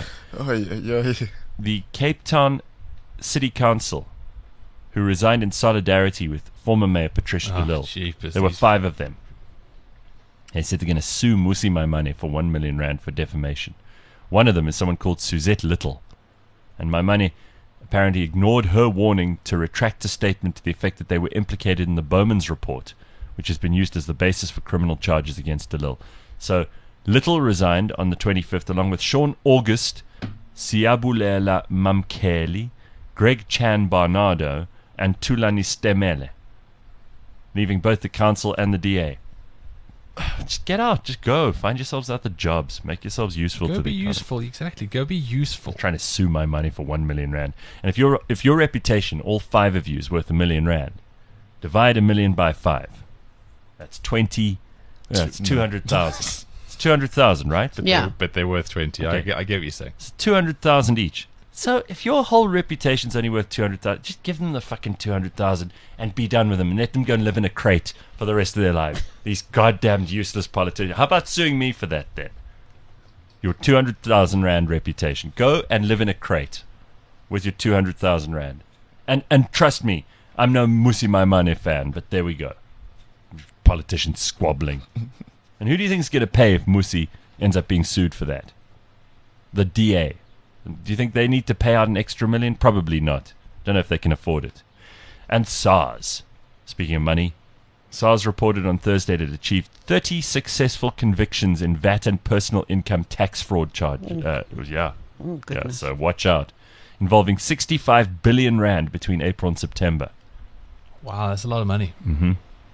S2: The Cape Town City Council, who resigned in solidarity with former Mayor Patricia de Lille. There were 5 of them. They said they're going to sue Mmusi Maimane for 1 million rand for defamation. One of them is someone called Suzette Little. And Maimane apparently ignored her warning to retract a statement to the effect that they were implicated in the Bowman's report, which has been used as the basis for criminal charges against de Lille. So Little resigned on the 25th, along with Sean August, Siyabulela Mamkeli, Greg Chan Barnardo, and Tulani Stemele, leaving both the council and the DA. Just get out. Just go. Find yourselves other jobs. Make yourselves useful.
S5: Go be useful. Exactly. Go be useful.
S2: I'm trying to sue my money for 1 million rand. And if your reputation, all 5 of you, is worth 1 million rand, divide 1 million by 5. That's 20. That's 200,000. It's 200,000, right?
S5: But they're worth 20. Okay. I get what you're saying.
S2: It's 200,000 each. So if your whole reputation's only worth 200,000, just give them the fucking 200,000 and be done with them, and let them go and live in a crate for the rest of their lives. These goddamn useless politicians. How about suing me for that then? Your 200,000 rand reputation. Go and live in a crate with your 200,000 rand. And trust me, I'm no Mmusi Maimane fan, but there we go. Politicians squabbling. And who do you think is going to pay if Mmusi ends up being sued for that? The DA. Do you think they need to pay out an extra million? Probably not. Don't know if they can afford it. And SARS. Speaking of money, SARS reported on Thursday that it achieved 30 successful convictions in VAT and personal income tax fraud charges. So watch out. Involving 65 billion rand between April and September.
S5: Wow, that's a lot of money.
S2: Mm-hmm.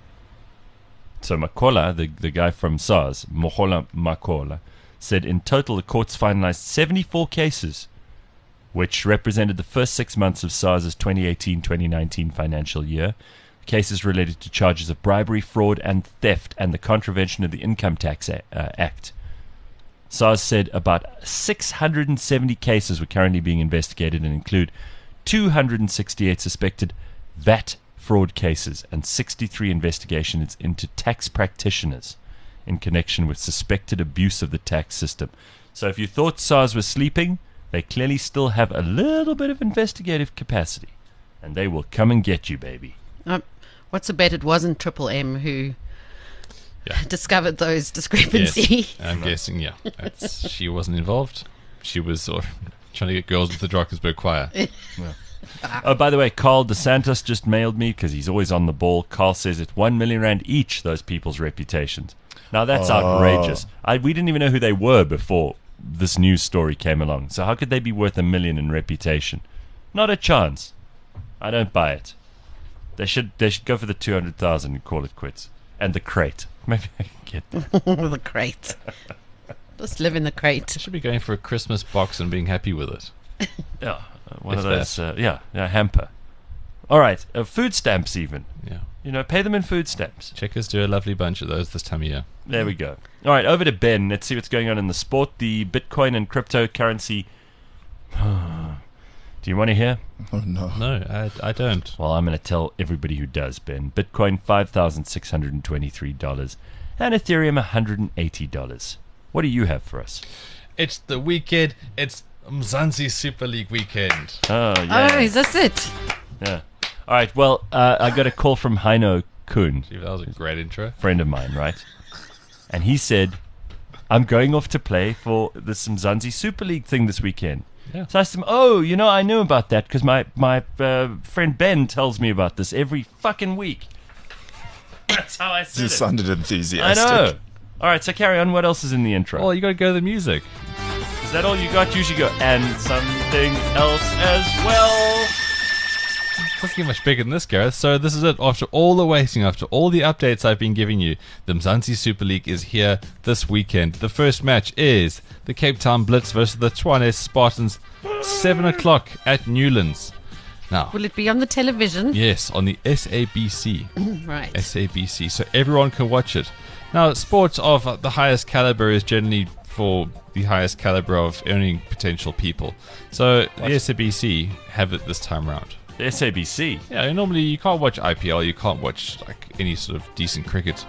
S2: So Makola, the guy from SARS, Mohola Makola, said in total the courts finalized 74 cases, which represented the first 6 months of SARS's 2018-2019 financial year. Cases related to charges of bribery, fraud, and theft, and the contravention of the Income Tax Act. SARS said about 670 cases were currently being investigated and include 268 suspected VAT fraud cases and 63 investigations into tax practitioners in connection with suspected abuse of the tax system. So if you thought SARS was sleeping, they clearly still have a little bit of investigative capacity, and they will come and get you, baby.
S4: What's a bet it wasn't Triple M who discovered those discrepancies?
S5: Yes, I'm guessing, she wasn't involved. She was trying to get girls into the Drakensberg choir.
S2: Oh, by the way, Carl DeSantis just mailed me, because he's always on the ball. Carl says it's 1 million rand each, those people's reputations. Now, that's outrageous. We didn't even know who they were before this news story came along. So how could they be worth 1 million in reputation? Not a chance. I don't buy it. They should go for the 200,000 and call it quits. And the crate. Maybe I can get that.
S4: The crate. Just live in the crate.
S5: They should be going for a Christmas box and being happy with it.
S2: Yeah. One of those, hamper. All right, food stamps even.
S5: Yeah.
S2: Pay them in food stamps.
S5: Checkers do a lovely bunch of those this time of year.
S2: There we go. All right, over to Ben. Let's see what's going on in the sport. The Bitcoin and cryptocurrency. Do you want to hear?
S3: Oh, no.
S5: No, I don't.
S2: Well, I'm going to tell everybody who does, Ben. Bitcoin, $5,623. And Ethereum, $180. What do you have for us?
S5: It's the weekend. It's Mzansi Super League weekend.
S2: Oh, yeah.
S4: Oh, is this it?
S2: Yeah. All right, well, I got a call from Heino Kuhn.
S5: That was a great intro.
S2: Friend of mine, right? And he said, I'm going off to play for the Mzansi Super League thing this weekend.
S5: Yeah.
S2: So I asked him, I knew about that because my friend Ben tells me about this every fucking week. That's how I said
S3: You
S2: it.
S3: sounded enthusiastic.
S2: I know. All right, so carry on. What else is in the intro?
S5: Well, you got to go to the music.
S2: Is that all you got? Usually go, and something else as well.
S5: Doesn't get much bigger than this, Gareth. So this is it. After all the waiting, after all the updates I've been giving you, the Mzansi Super League is here this weekend. The first match is the Cape Town Blitz versus the Tshwane Spartans, 7 o'clock at Newlands. Now,
S4: Will it be on the television?
S5: yes, on the SABC.
S4: Right.
S5: SABC, so everyone can watch it. Now, sports of the highest caliber is generally for the highest caliber of earning potential people. So the SABC have it this time around.
S2: The SABC.
S5: Yeah, normally you can't watch IPL, you can't watch like any sort of decent cricket.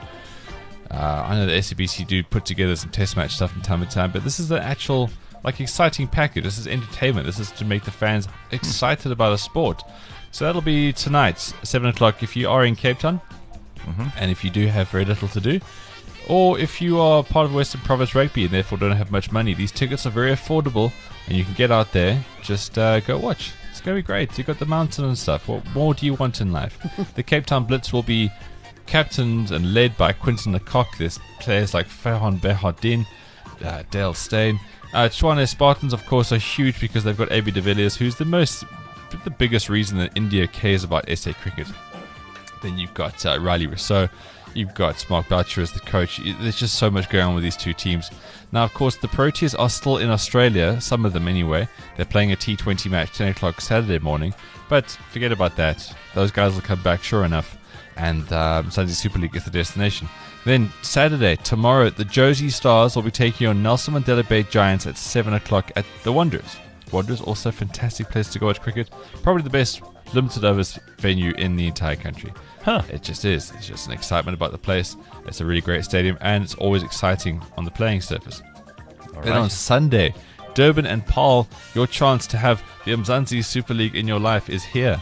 S5: I know the SABC do put together some test match stuff from time to time, but this is the actual exciting package. This is entertainment. This is to make the fans excited about a sport. So that'll be tonight, 7 o'clock if you are in Cape Town, and if you do have very little to do, or if you are part of Western Province Rugby and therefore don't have much money. These tickets are very affordable, and you can get out there. Just go watch. It's going to be great. You've got the mountain and stuff. What more do you want in life? The Cape Town Blitz will be captained and led by Quinton Lecoq. There's players like Ferhan Behardin, Dale Steyn. Tshwane Spartans, of course, are huge because they've got AB de Villiers, who's the biggest reason that India cares about SA cricket. Then you've got Riley Rousseau. You've got Mark Boucher as the coach. There's just so much going on with these two teams. Now, of course, the Proteas are still in Australia, some of them anyway. They're playing a T20 match 10 o'clock Saturday morning. But forget about that. Those guys will come back sure enough. And Mzansi Super League is the destination. Then Saturday, tomorrow, the Josie Stars will be taking on Nelson Mandela Bay Giants at 7 o'clock at the Wanderers. Wanderers, also a fantastic place to go watch cricket. Probably the best limited overs venue in the entire country. It just is. It's just an excitement about the place. It's a really great stadium, and it's always exciting on the playing surface. Then on Sunday, Durban and Paarl, your chance to have the Mzansi Super League in your life is here.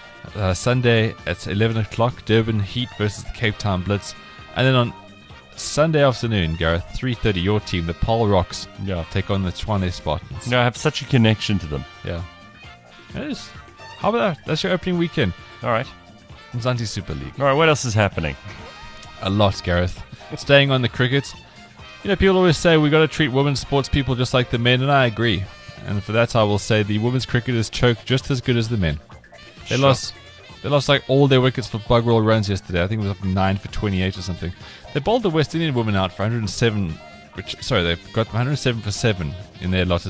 S5: Sunday at 11 o'clock, Durban Heat versus the Cape Town Blitz. And then on Sunday afternoon, Gareth, 3:30, your team, the Paarl Rocks, take on the Tshwane Spartans.
S2: No, I have such a connection to them.
S5: Yeah. It is. How about that? That's your opening weekend.
S2: All right.
S5: Mzansi Super League.
S2: All right, what else is happening?
S5: A lot, Gareth. Staying on the cricket. People always say we got to treat women's sports people just like the men, and I agree. And for that, I will say the women's cricketers choked just as good as the men. They lost like all their wickets for buggerall runs yesterday. I think it was up 9 for 28 or something. They bowled the West Indian women out for 107. They've got 107 for 7 in their lot at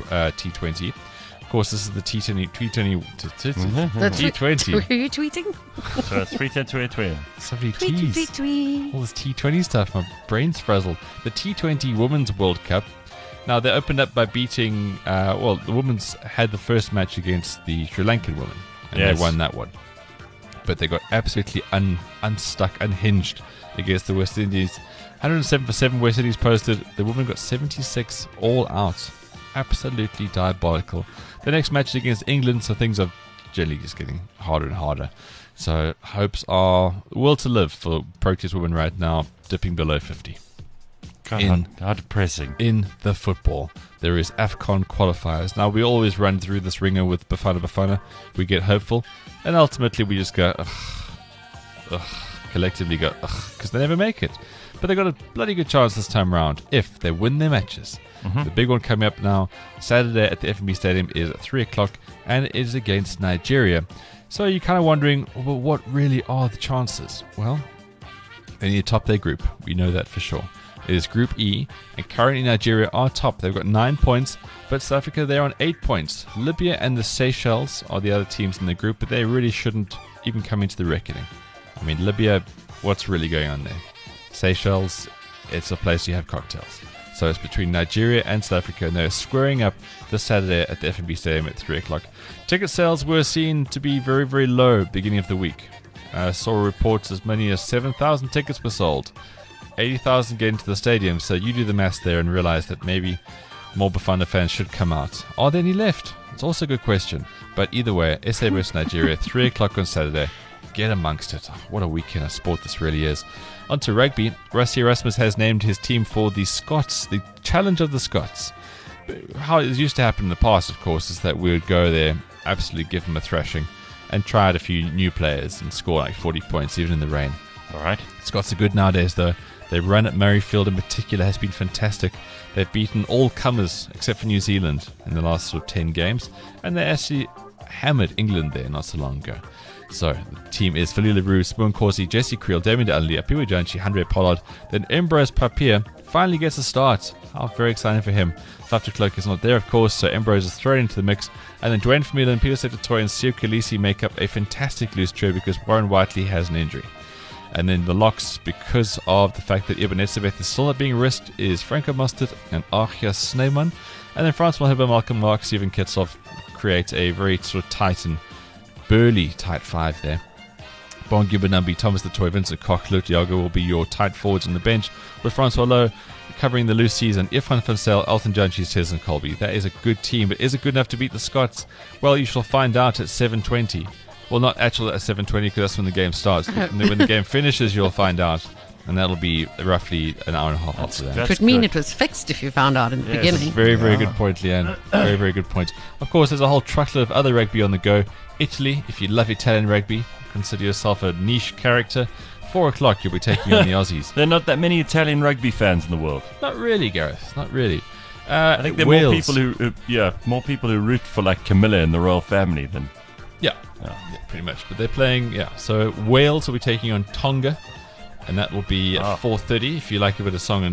S5: T20. Of course, this is the T20. T20.
S4: Were you tweeting?
S2: So it's 3:10.
S5: So many T's.
S4: Tweet.
S5: All this T20 stuff, my brain's frazzled. The T20 Women's World Cup Now, they opened up by beating, the women's had the first match against the Sri Lankan women, and they won that one. But they got absolutely unstuck, unhinged against the West Indies. 107 for 7 West Indies posted. The women got 76 all out. Absolutely diabolical. The next match is against England, so things are generally just getting harder and harder. So hopes are will to live for Proteas women right now, dipping below 50.
S2: God, how depressing.
S5: In the football, there is AFCON qualifiers. Now, we always run through this ringer with Bafana. We get hopeful, and ultimately we just go, collectively go, because they never make it. But they got a bloody good chance this time around if they win their matches. The big one coming up now, Saturday at the FNB Stadium, is at 3 o'clock, and it is against Nigeria. So you're kind of wondering, well, what really are the chances? Well, they need to top their group. We know that for sure. It is Group E, and currently Nigeria are top. They've got 9 points, but South Africa, they're on 8 points. Libya and the Seychelles are the other teams in the group, but they really shouldn't even come into the reckoning. I mean, Libya, what's really going on there? Seychelles, it's a place you have cocktails. So it's between Nigeria and South Africa, and they're squaring up this Saturday at the FNB Stadium at 3 o'clock. Ticket sales were seen to be very, very low beginning of the week. Saw reports as many as 7,000 tickets were sold. 80,000 get into the stadium, so you do the maths there and realize that maybe more Bafana fans should come out. Are there any left? It's also a good question. But either way, SA vs Nigeria, 3 o'clock on Saturday. Get amongst it. What a weekend of sport this really is. On to rugby. Rassie Erasmus has named his team for the Scots, the Challenge of the Scots. How it used to happen in the past, of course, is that we would go there, absolutely give them a thrashing, and try out a few new players and score like 40 points, even in the rain.
S2: All right.
S5: Scots are good nowadays, though. Their run at Murrayfield in particular has been fantastic. They've beaten all comers except for New Zealand in the last 10 games, and they actually hammered England there not so long ago. So the team is Philly LaRue, Spoon Corsi, Jesse Creel, Damien Dudley, Apiwa Janchi, Andre Pollard. Then Ambrose Papier finally gets a start. How very exciting for him. Faf de Klerk is not there, of course, so Ambrose is thrown into the mix. And then Dwayne Vermeulen, Peter Secretary, and Sio Khaleesi make up a fantastic loose trio because Warren Whiteley has an injury. And then the locks, because of the fact that Ibn Etzebeth is still not being risked, is Franco Mustard and Archia Sneeman. And then Franz Malherbe, Malcolm Mark, Steven Kitsov create a very sort of tight and burly tight five there. Bongi Benambi, Thomas the Toy, Vincent Koch, Luke Diago will be your tight forwards on the bench, with Francois Lowe covering the loosies and Irfan van Zyl, Elton Janchi, Tez and Colby. That is a good team, but is it good enough to beat the Scots? Well, you shall find out at 7:20. Well, not actually at 7:20 because that's when the game starts. And then when the game finishes, you'll find out. And that'll be roughly an hour and a half after that.
S4: Could mean it was fixed if you found out in the beginning.
S5: Very, very good point, Leanne. Very, very good point. Of course, there's a whole truckload of other rugby on the go. Italy, if you love Italian rugby, consider yourself a niche character. 4 o'clock, you'll be taking on the Aussies.
S2: There are not that many Italian rugby fans in the world.
S5: Not really, Gareth. Not really.
S2: I think there are more people who root for like Camilla and the royal family than.
S5: Yeah, pretty much. But they're playing, So Wales will be taking on Tonga, and that will be at 4:30 if you like a bit of song.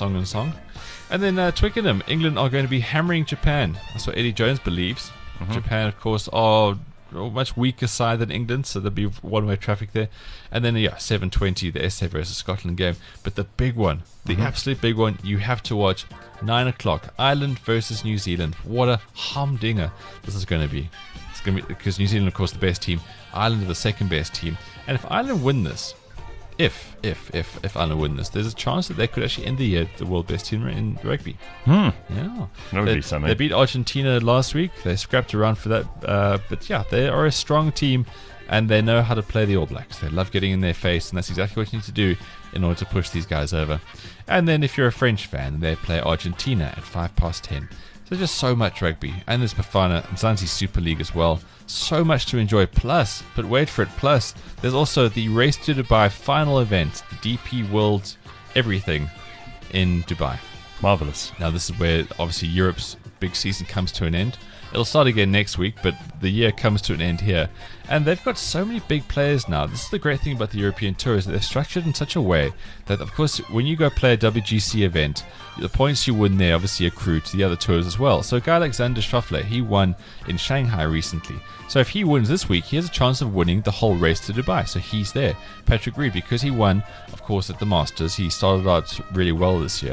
S5: And then Twickenham, England are going to be hammering Japan. That's what Eddie Jones believes. Japan, of course, are a much weaker side than England, so there'll be one-way traffic there. And then 7:20, the SA versus Scotland game. But the big one, the absolute big one, you have to watch. 9 o'clock, Ireland versus New Zealand. What a humdinger this is going to be. It's going to be because New Zealand, of course, the best team. Ireland are the second best team. And if Ireland win this, if Ireland win this, there's a chance that they could actually end the year the world best team in rugby. Yeah,
S2: that would be something.
S5: They beat Argentina last week. They scrapped around for that, but they are a strong team, and they know how to play the All Blacks. They love getting in their face, and that's exactly what you need to do in order to push these guys over. And then if you're a French fan, they play Argentina at 10:05. So just so much rugby, and there's Bafana and Zanzi Super League as well. So much to enjoy. Plus, but wait for it, plus there's also the Race to Dubai final event, the DP World everything in Dubai.
S2: Marvelous.
S5: Now this is where obviously Europe's big season comes to an end. It'll start again next week, but the year comes to an end here. And they've got so many big players now. This is the great thing about the European Tour, is that they're structured in such a way that, of course, when you go play a WGC event, the points you win there obviously accrue to the other tours as well. So a guy like Xander Schauffele, he won in Shanghai recently. So if he wins this week, he has a chance of winning the whole Race to Dubai. So he's there. Patrick Reed, because he won, of course, at the Masters, he started out really well this year.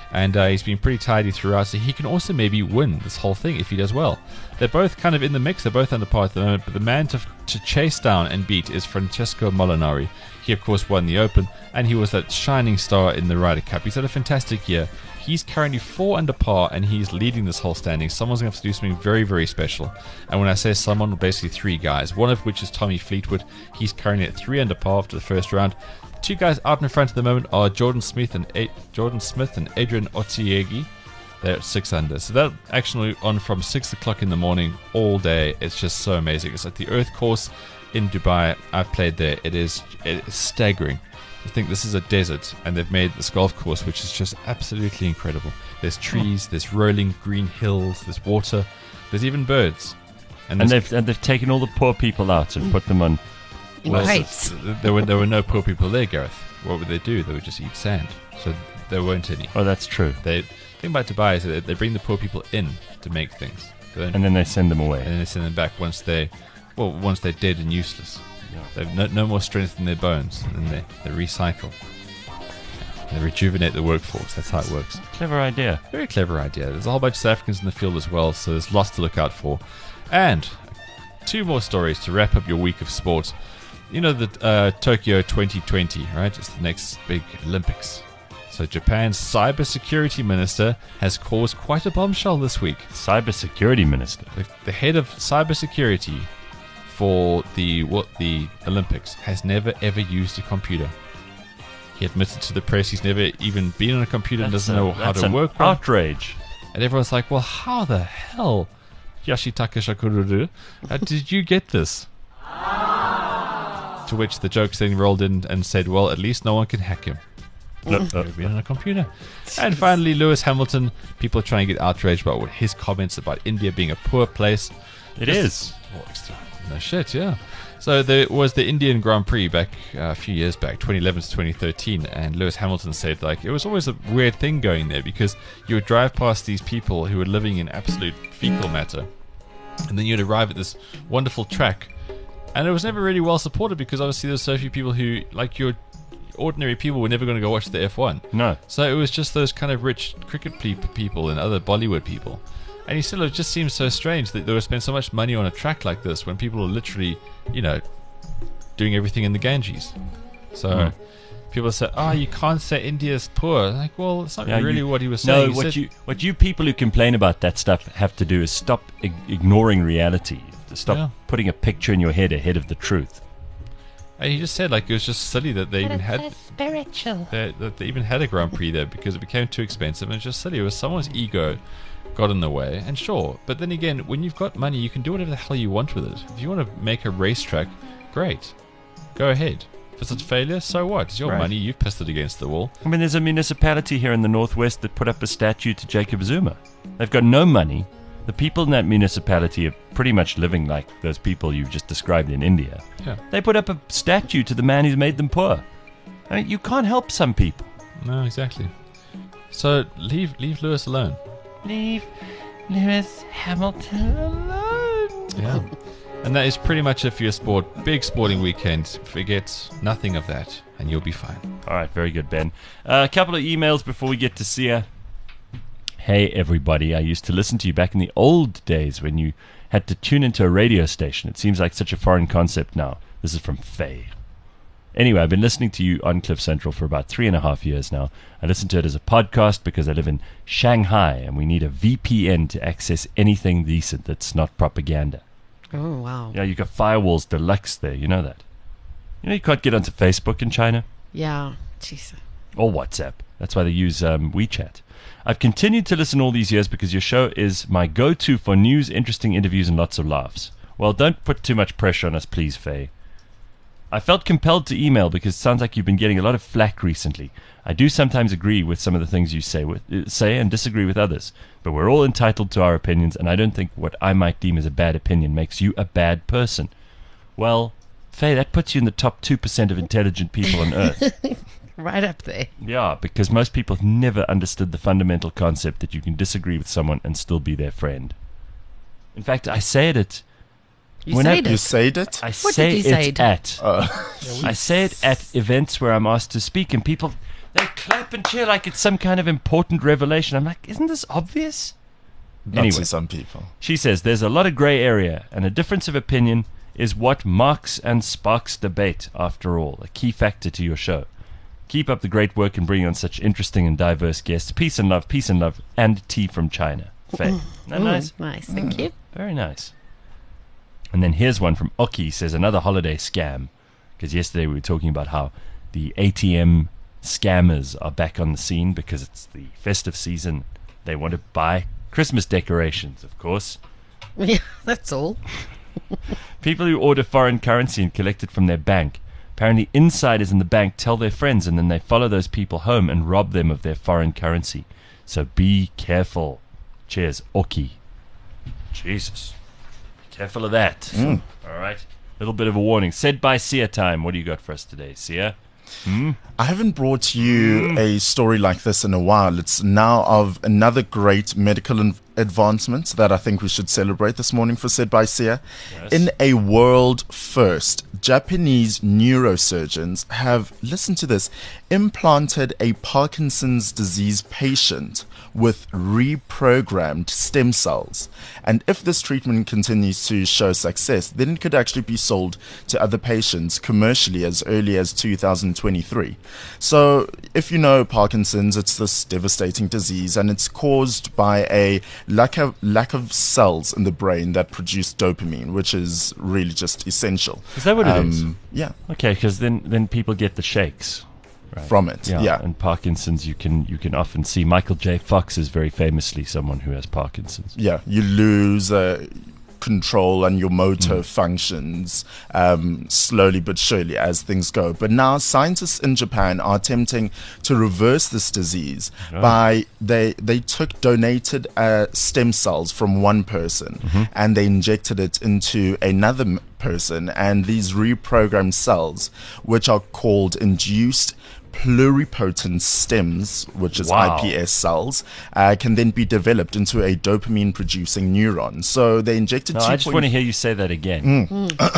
S5: And he's been pretty tidy throughout, so he can also maybe win this whole thing if he does well. They're both kind of in the mix. They're both under par at the moment, but the man to chase down and beat is Francesco Molinari. He, of course, won the Open, and he was that shining star in the Ryder Cup. He's had a fantastic year. He's currently 4 under par, and he's leading this whole standing. Someone's going to have to do something very, very special. And when I say someone, basically 3 guys. One of which is Tommy Fleetwood. He's currently at 3 under par after the first round. 2 guys out in front at the moment are Jordan Smith and Adrian Otiegi. They're at 6 under. So they're actually on from 6 o'clock in the morning all day. It's just so amazing. It's like the Earth Course in Dubai. I've played there. It is staggering. I think this is a desert, and they've made this golf course, which is just absolutely incredible. There's trees, there's rolling green hills, there's water, there's even birds.
S2: And they've taken all the poor people out and put them on.
S4: Crates.
S5: There were no poor people there, Gareth. What would they do? They would just eat sand. So there weren't any.
S2: Oh, that's true.
S5: The thing about Dubai is that they bring the poor people in to make things,
S2: and then they send them away.
S5: And then they send them back once they're dead and useless. They've no more strength in their bones, and they recycle. They rejuvenate the workforce. That's how it works.
S2: Clever idea.
S5: Very clever idea. There's a whole bunch of South Africans in the field as well, so there's lots to look out for. And 2 more stories to wrap up your week of sport. You know the Tokyo 2020, right? It's the next big Olympics. So Japan's cybersecurity minister has caused quite a bombshell this week.
S2: Cybersecurity minister?
S5: The head of cybersecurity for the Olympics has never ever used a computer. He admitted to the press he's never even been on a computer and doesn't know how to work one.
S2: Outrage.
S5: And everyone's like, well, how the hell, Yoshitaka Shakururu, how did you get this? To which the jokes then rolled in and said, well, at least no one can hack him. Never been on a computer. And finally, Lewis Hamilton. People are trying to get outraged about his comments about India being a poor place.
S2: It is.
S5: No shit, yeah. So there was the Indian Grand Prix back a few years back, 2011 to 2013, and Lewis Hamilton said like it was always a weird thing going there because you would drive past these people who were living in absolute fecal matter, and then you'd arrive at this wonderful track, and it was never really well supported because obviously there's so few people who, like your ordinary people, were never going to go watch the F1.
S2: No.
S5: So it was just those kind of rich cricket people and other Bollywood people. And he said it just seems so strange that they would spend so much money on a track like this when people are literally, doing everything in the Ganges. So people say, oh, you can't say India's poor. Like, well, it's not really what he was saying.
S2: No, what you people who complain about that stuff have to do is stop ignoring reality. Stop putting a picture in your head ahead of the truth.
S5: And he just said, like, it was just silly that they even had...
S6: spiritual.
S5: That they even had a Grand Prix there because it became too expensive, and it's just silly. It was someone's ego got in the way, and sure, but then again, when you've got money, you can do whatever the hell you want with it. If you want to make a racetrack, great, go ahead. If it's a failure, so what? It's your money, you've pissed it against the wall.
S2: I mean, there's a municipality here in the northwest that put up a statue to Jacob Zuma. They've got no money. The people in that municipality are pretty much living like those people you've just described in India.
S5: Yeah.
S2: They put up a statue to the man who's made them poor. I mean, you can't help some people.
S5: No, exactly. So leave Lewis alone.
S1: Leave Lewis Hamilton alone.
S5: Yeah. And that is pretty much it for your sport. Big sporting weekend. Forget nothing of that, and you'll be fine.
S2: All right, very good, Ben. A couple of emails before we get to Sia. Hey, everybody. I used to listen to you back in the old days when you had to tune into a radio station. It seems like such a foreign concept now. This is from Faye. Anyway, I've been listening to you on Cliff Central for about 3.5 years now. I listen to it as a podcast because I live in Shanghai and we need a VPN to access anything decent that's not propaganda.
S4: Oh, wow.
S2: Yeah, you've got firewalls deluxe there. You know that. You can't get onto Facebook in China.
S4: Yeah, jeez.
S2: Or WhatsApp. That's why they use WeChat. I've continued to listen all these years because your show is my go-to for news, interesting interviews, and lots of laughs. Well, don't put too much pressure on us, please, Faye. I felt compelled to email because it sounds like you've been getting a lot of flack recently. I do sometimes agree with some of the things you say and disagree with others, but we're all entitled to our opinions, and I don't think what I might deem as a bad opinion makes you a bad person. Well, Faye, that puts you in the top 2% of intelligent people on Earth.
S4: Right up there.
S2: Yeah, because most people have never understood the fundamental concept that you can disagree with someone and still be their friend. In fact, I say it
S4: You said it.
S3: You said it?
S2: I say it at
S3: Uh,
S2: I say it at events where I'm asked to speak, and people, They clap and cheer like it's some kind of important revelation. I'm like, isn't this obvious?
S3: Not
S2: Anyway.
S3: to some people.
S2: She says there's a lot of grey area, and a difference of opinion is what marks and sparks debate, after all, a key factor to your show. Keep up the great work and bring on such interesting and diverse guests. Peace and love, and tea from China. Faye. Isn't that nice?
S4: Nice, thank you.
S2: Very nice. And then here's one from Oki, says another holiday scam. Because yesterday we were talking about how the ATM scammers are back on the scene because it's the festive season. They want to buy Christmas decorations, of course.
S4: Yeah, that's all.
S2: People who order foreign currency and collect it from their bank. Apparently insiders in the bank tell their friends and then they follow those people home and rob them of their foreign currency. So be careful. Cheers, Oki. Jesus. Be careful of that. All right. Little bit of a warning. Said by Sia time. What do you got for us today, Sia?
S3: I haven't brought you a story like this in a while. It's now of another great medical advancement that I think we should celebrate this morning for Said by Sia.
S2: Yes.
S3: In a world first, Japanese neurosurgeons have, listen to this, implanted a Parkinson's disease patient with reprogrammed stem cells. And if this treatment continues to show success, then it could actually be sold to other patients commercially as early as 2023. So if you know Parkinson's, it's this devastating disease and it's caused by a lack of cells in the brain that produce dopamine, which is really just essential.
S2: Is that what it is?
S3: Yeah,
S2: Okay, because then people get the shakes. Right.
S3: from it. Yeah.
S2: And Parkinson's, you can often see. Michael J. Fox is very famously someone who has Parkinson's.
S3: Yeah, you lose control and your motor functions slowly but surely as things go. But now scientists in Japan are attempting to reverse this disease by they took donated stem cells from one person and they injected it into another person, and these reprogrammed cells, which are called induced pluripotent stems, which is
S2: Wow.
S3: iPS cells, can then be developed into a dopamine producing neuron. So they injected
S2: No, I just want to hear you say that again.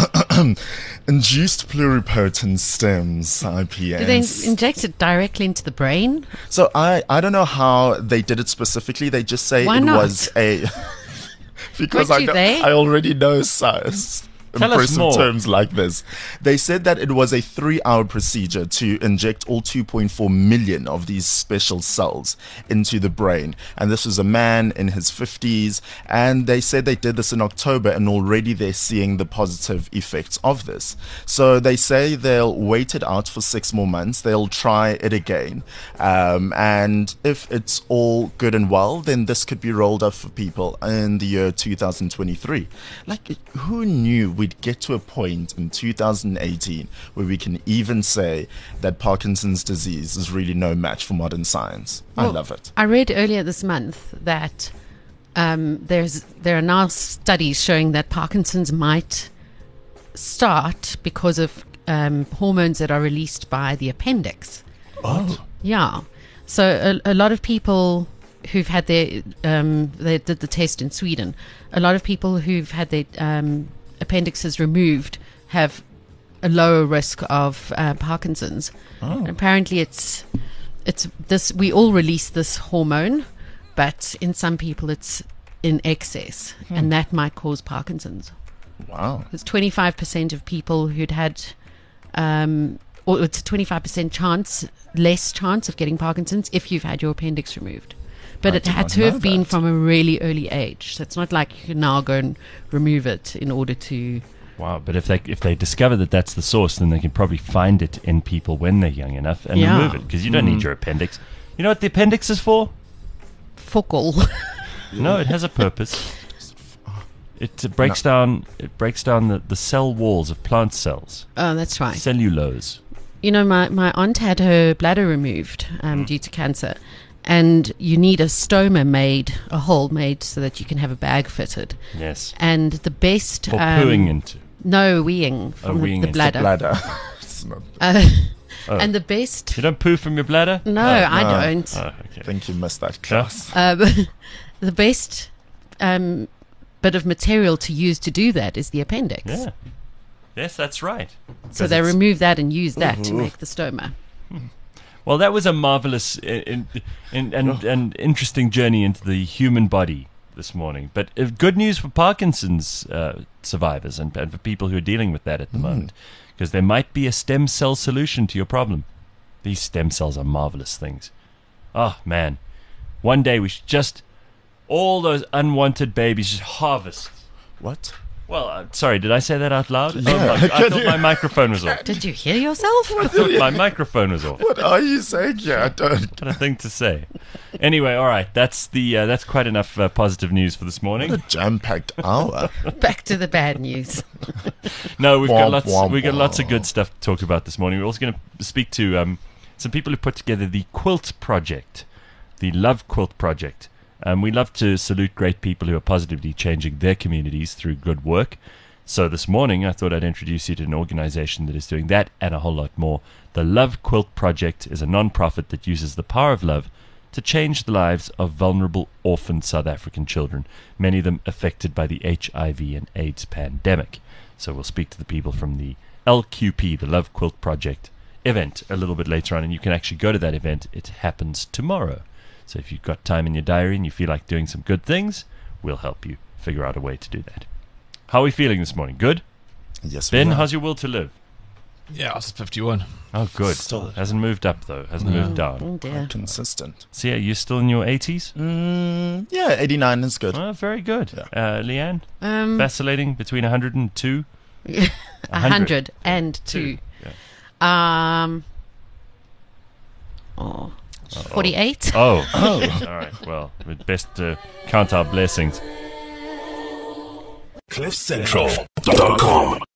S3: induced pluripotent stems, IPS.
S4: Do they inject it directly into the brain?
S3: So I don't know how they did it specifically. They just say
S4: Why
S3: it
S4: not?
S3: was a because
S4: Would you they?
S3: I already know science.
S2: Tell us
S3: Impressive
S2: more.
S3: terms like this. They said that it was a 3-hour procedure to inject all 2.4 million of these special cells into the brain. And this was a man in his 50s. And they said they did this in October, and already they're seeing the positive effects of this. So they say they'll wait it out for 6 more months. They'll try it again. And if it's all good and well, then this could be rolled up for people in the year 2023. Like, who knew we'd get to a point in 2018 where we can even say that Parkinson's disease is really no match for modern science? I
S4: Well,
S3: love it.
S4: I read earlier this month that there are now studies showing that Parkinson's might start because of hormones that are released by the appendix.
S2: What?
S4: Yeah. So a lot of people who've had their they did the test in Sweden. A lot of people who've had their appendixes removed have a lower risk of Parkinson's. And apparently it's this, we all release this hormone, but in some people it's in excess, and that might cause Parkinson's.
S3: Wow.
S4: There's 25% of people who'd had or it's a 25% less chance of getting Parkinson's if you've had your appendix removed. But it
S3: did
S4: had
S3: not
S4: to
S3: know
S4: have been
S3: that.
S4: from a really early age. So it's not like you can now go and remove it in order to.
S2: Wow, but if they discover that that's the source, then they can probably find it in people when they're young enough and
S4: Yeah.
S2: remove it, because you don't need your appendix. You know what the appendix is for?
S4: Focal.
S2: No, it has a purpose. It breaks down the cell walls of plant cells.
S4: Oh, that's right.
S2: Cellulose.
S4: You know, my aunt had her bladder removed due to cancer, and you need a stoma made, a hole made, so that you can have a bag fitted.
S2: Yes.
S4: And the best
S2: For pooing into.
S4: no weeing from
S2: weeing
S4: the
S2: into
S4: bladder.
S3: Bladder. It's not-
S4: And the best.
S2: You don't poo from your bladder?
S4: No,
S2: Oh.
S4: I don't.
S2: Oh,
S3: I
S2: okay.
S3: think you missed that class.
S4: The best bit of material to use to do that is the appendix.
S2: Yeah. Yes, that's right.
S4: So
S2: 'Cause
S4: they
S2: it's-
S4: remove that and use that to make the stoma.
S2: Well, that was a marvelous and interesting journey into the human body this morning. But good news for Parkinson's survivors and for people who are dealing with that at the moment, because there might be a stem cell solution to your problem. These stem cells are marvelous things. Oh, man. One day we should just, all those unwanted babies, just harvest.
S3: What?
S2: Well, sorry, did I say that out loud?
S3: Yeah.
S2: Oh, I thought my microphone was off.
S4: Did you hear yourself?
S2: I thought my microphone was off.
S3: What are you saying? Yeah, I don't.
S2: What a thing to say. Anyway, all right, that's quite enough positive news for this morning.
S3: What a jam-packed hour.
S4: Back to the bad news.
S2: No, we've got lots of good stuff to talk about this morning. We're also going to speak to some people who put together the Quilt Project, the Love Quilt Project. We love to salute great people who are positively changing their communities through good work. So this morning, I thought I'd introduce you to an organization that is doing that and a whole lot more. The Love Quilt Project is a non-profit that uses the power of love to change the lives of vulnerable orphan South African children, many of them affected by the HIV and AIDS pandemic. So we'll speak to the people from the LQP, the Love Quilt Project event, a little bit later on, and you can actually go to that event. It happens tomorrow. So if you've got time in your diary and you feel like doing some good things, we'll help you figure out a way to do that. How are we feeling this morning? Good?
S3: Yes,
S2: Ben,
S3: we are.
S2: how's your will to live?
S5: Yeah, I was 51.
S2: Oh, good.
S3: Still.
S2: Hasn't moved up, though. Hasn't moved down.
S4: Oh, dear.
S3: Consistent.
S2: So, yeah, you're still in your 80s?
S3: Yeah, 89 is good.
S2: Oh, very good.
S3: Yeah.
S2: Leanne? Vacillating between 100 and 2?
S4: 102.
S2: Yeah.
S4: 48.
S2: Oh. All right. Well, we'd best count our blessings.
S7: CliffCentral.com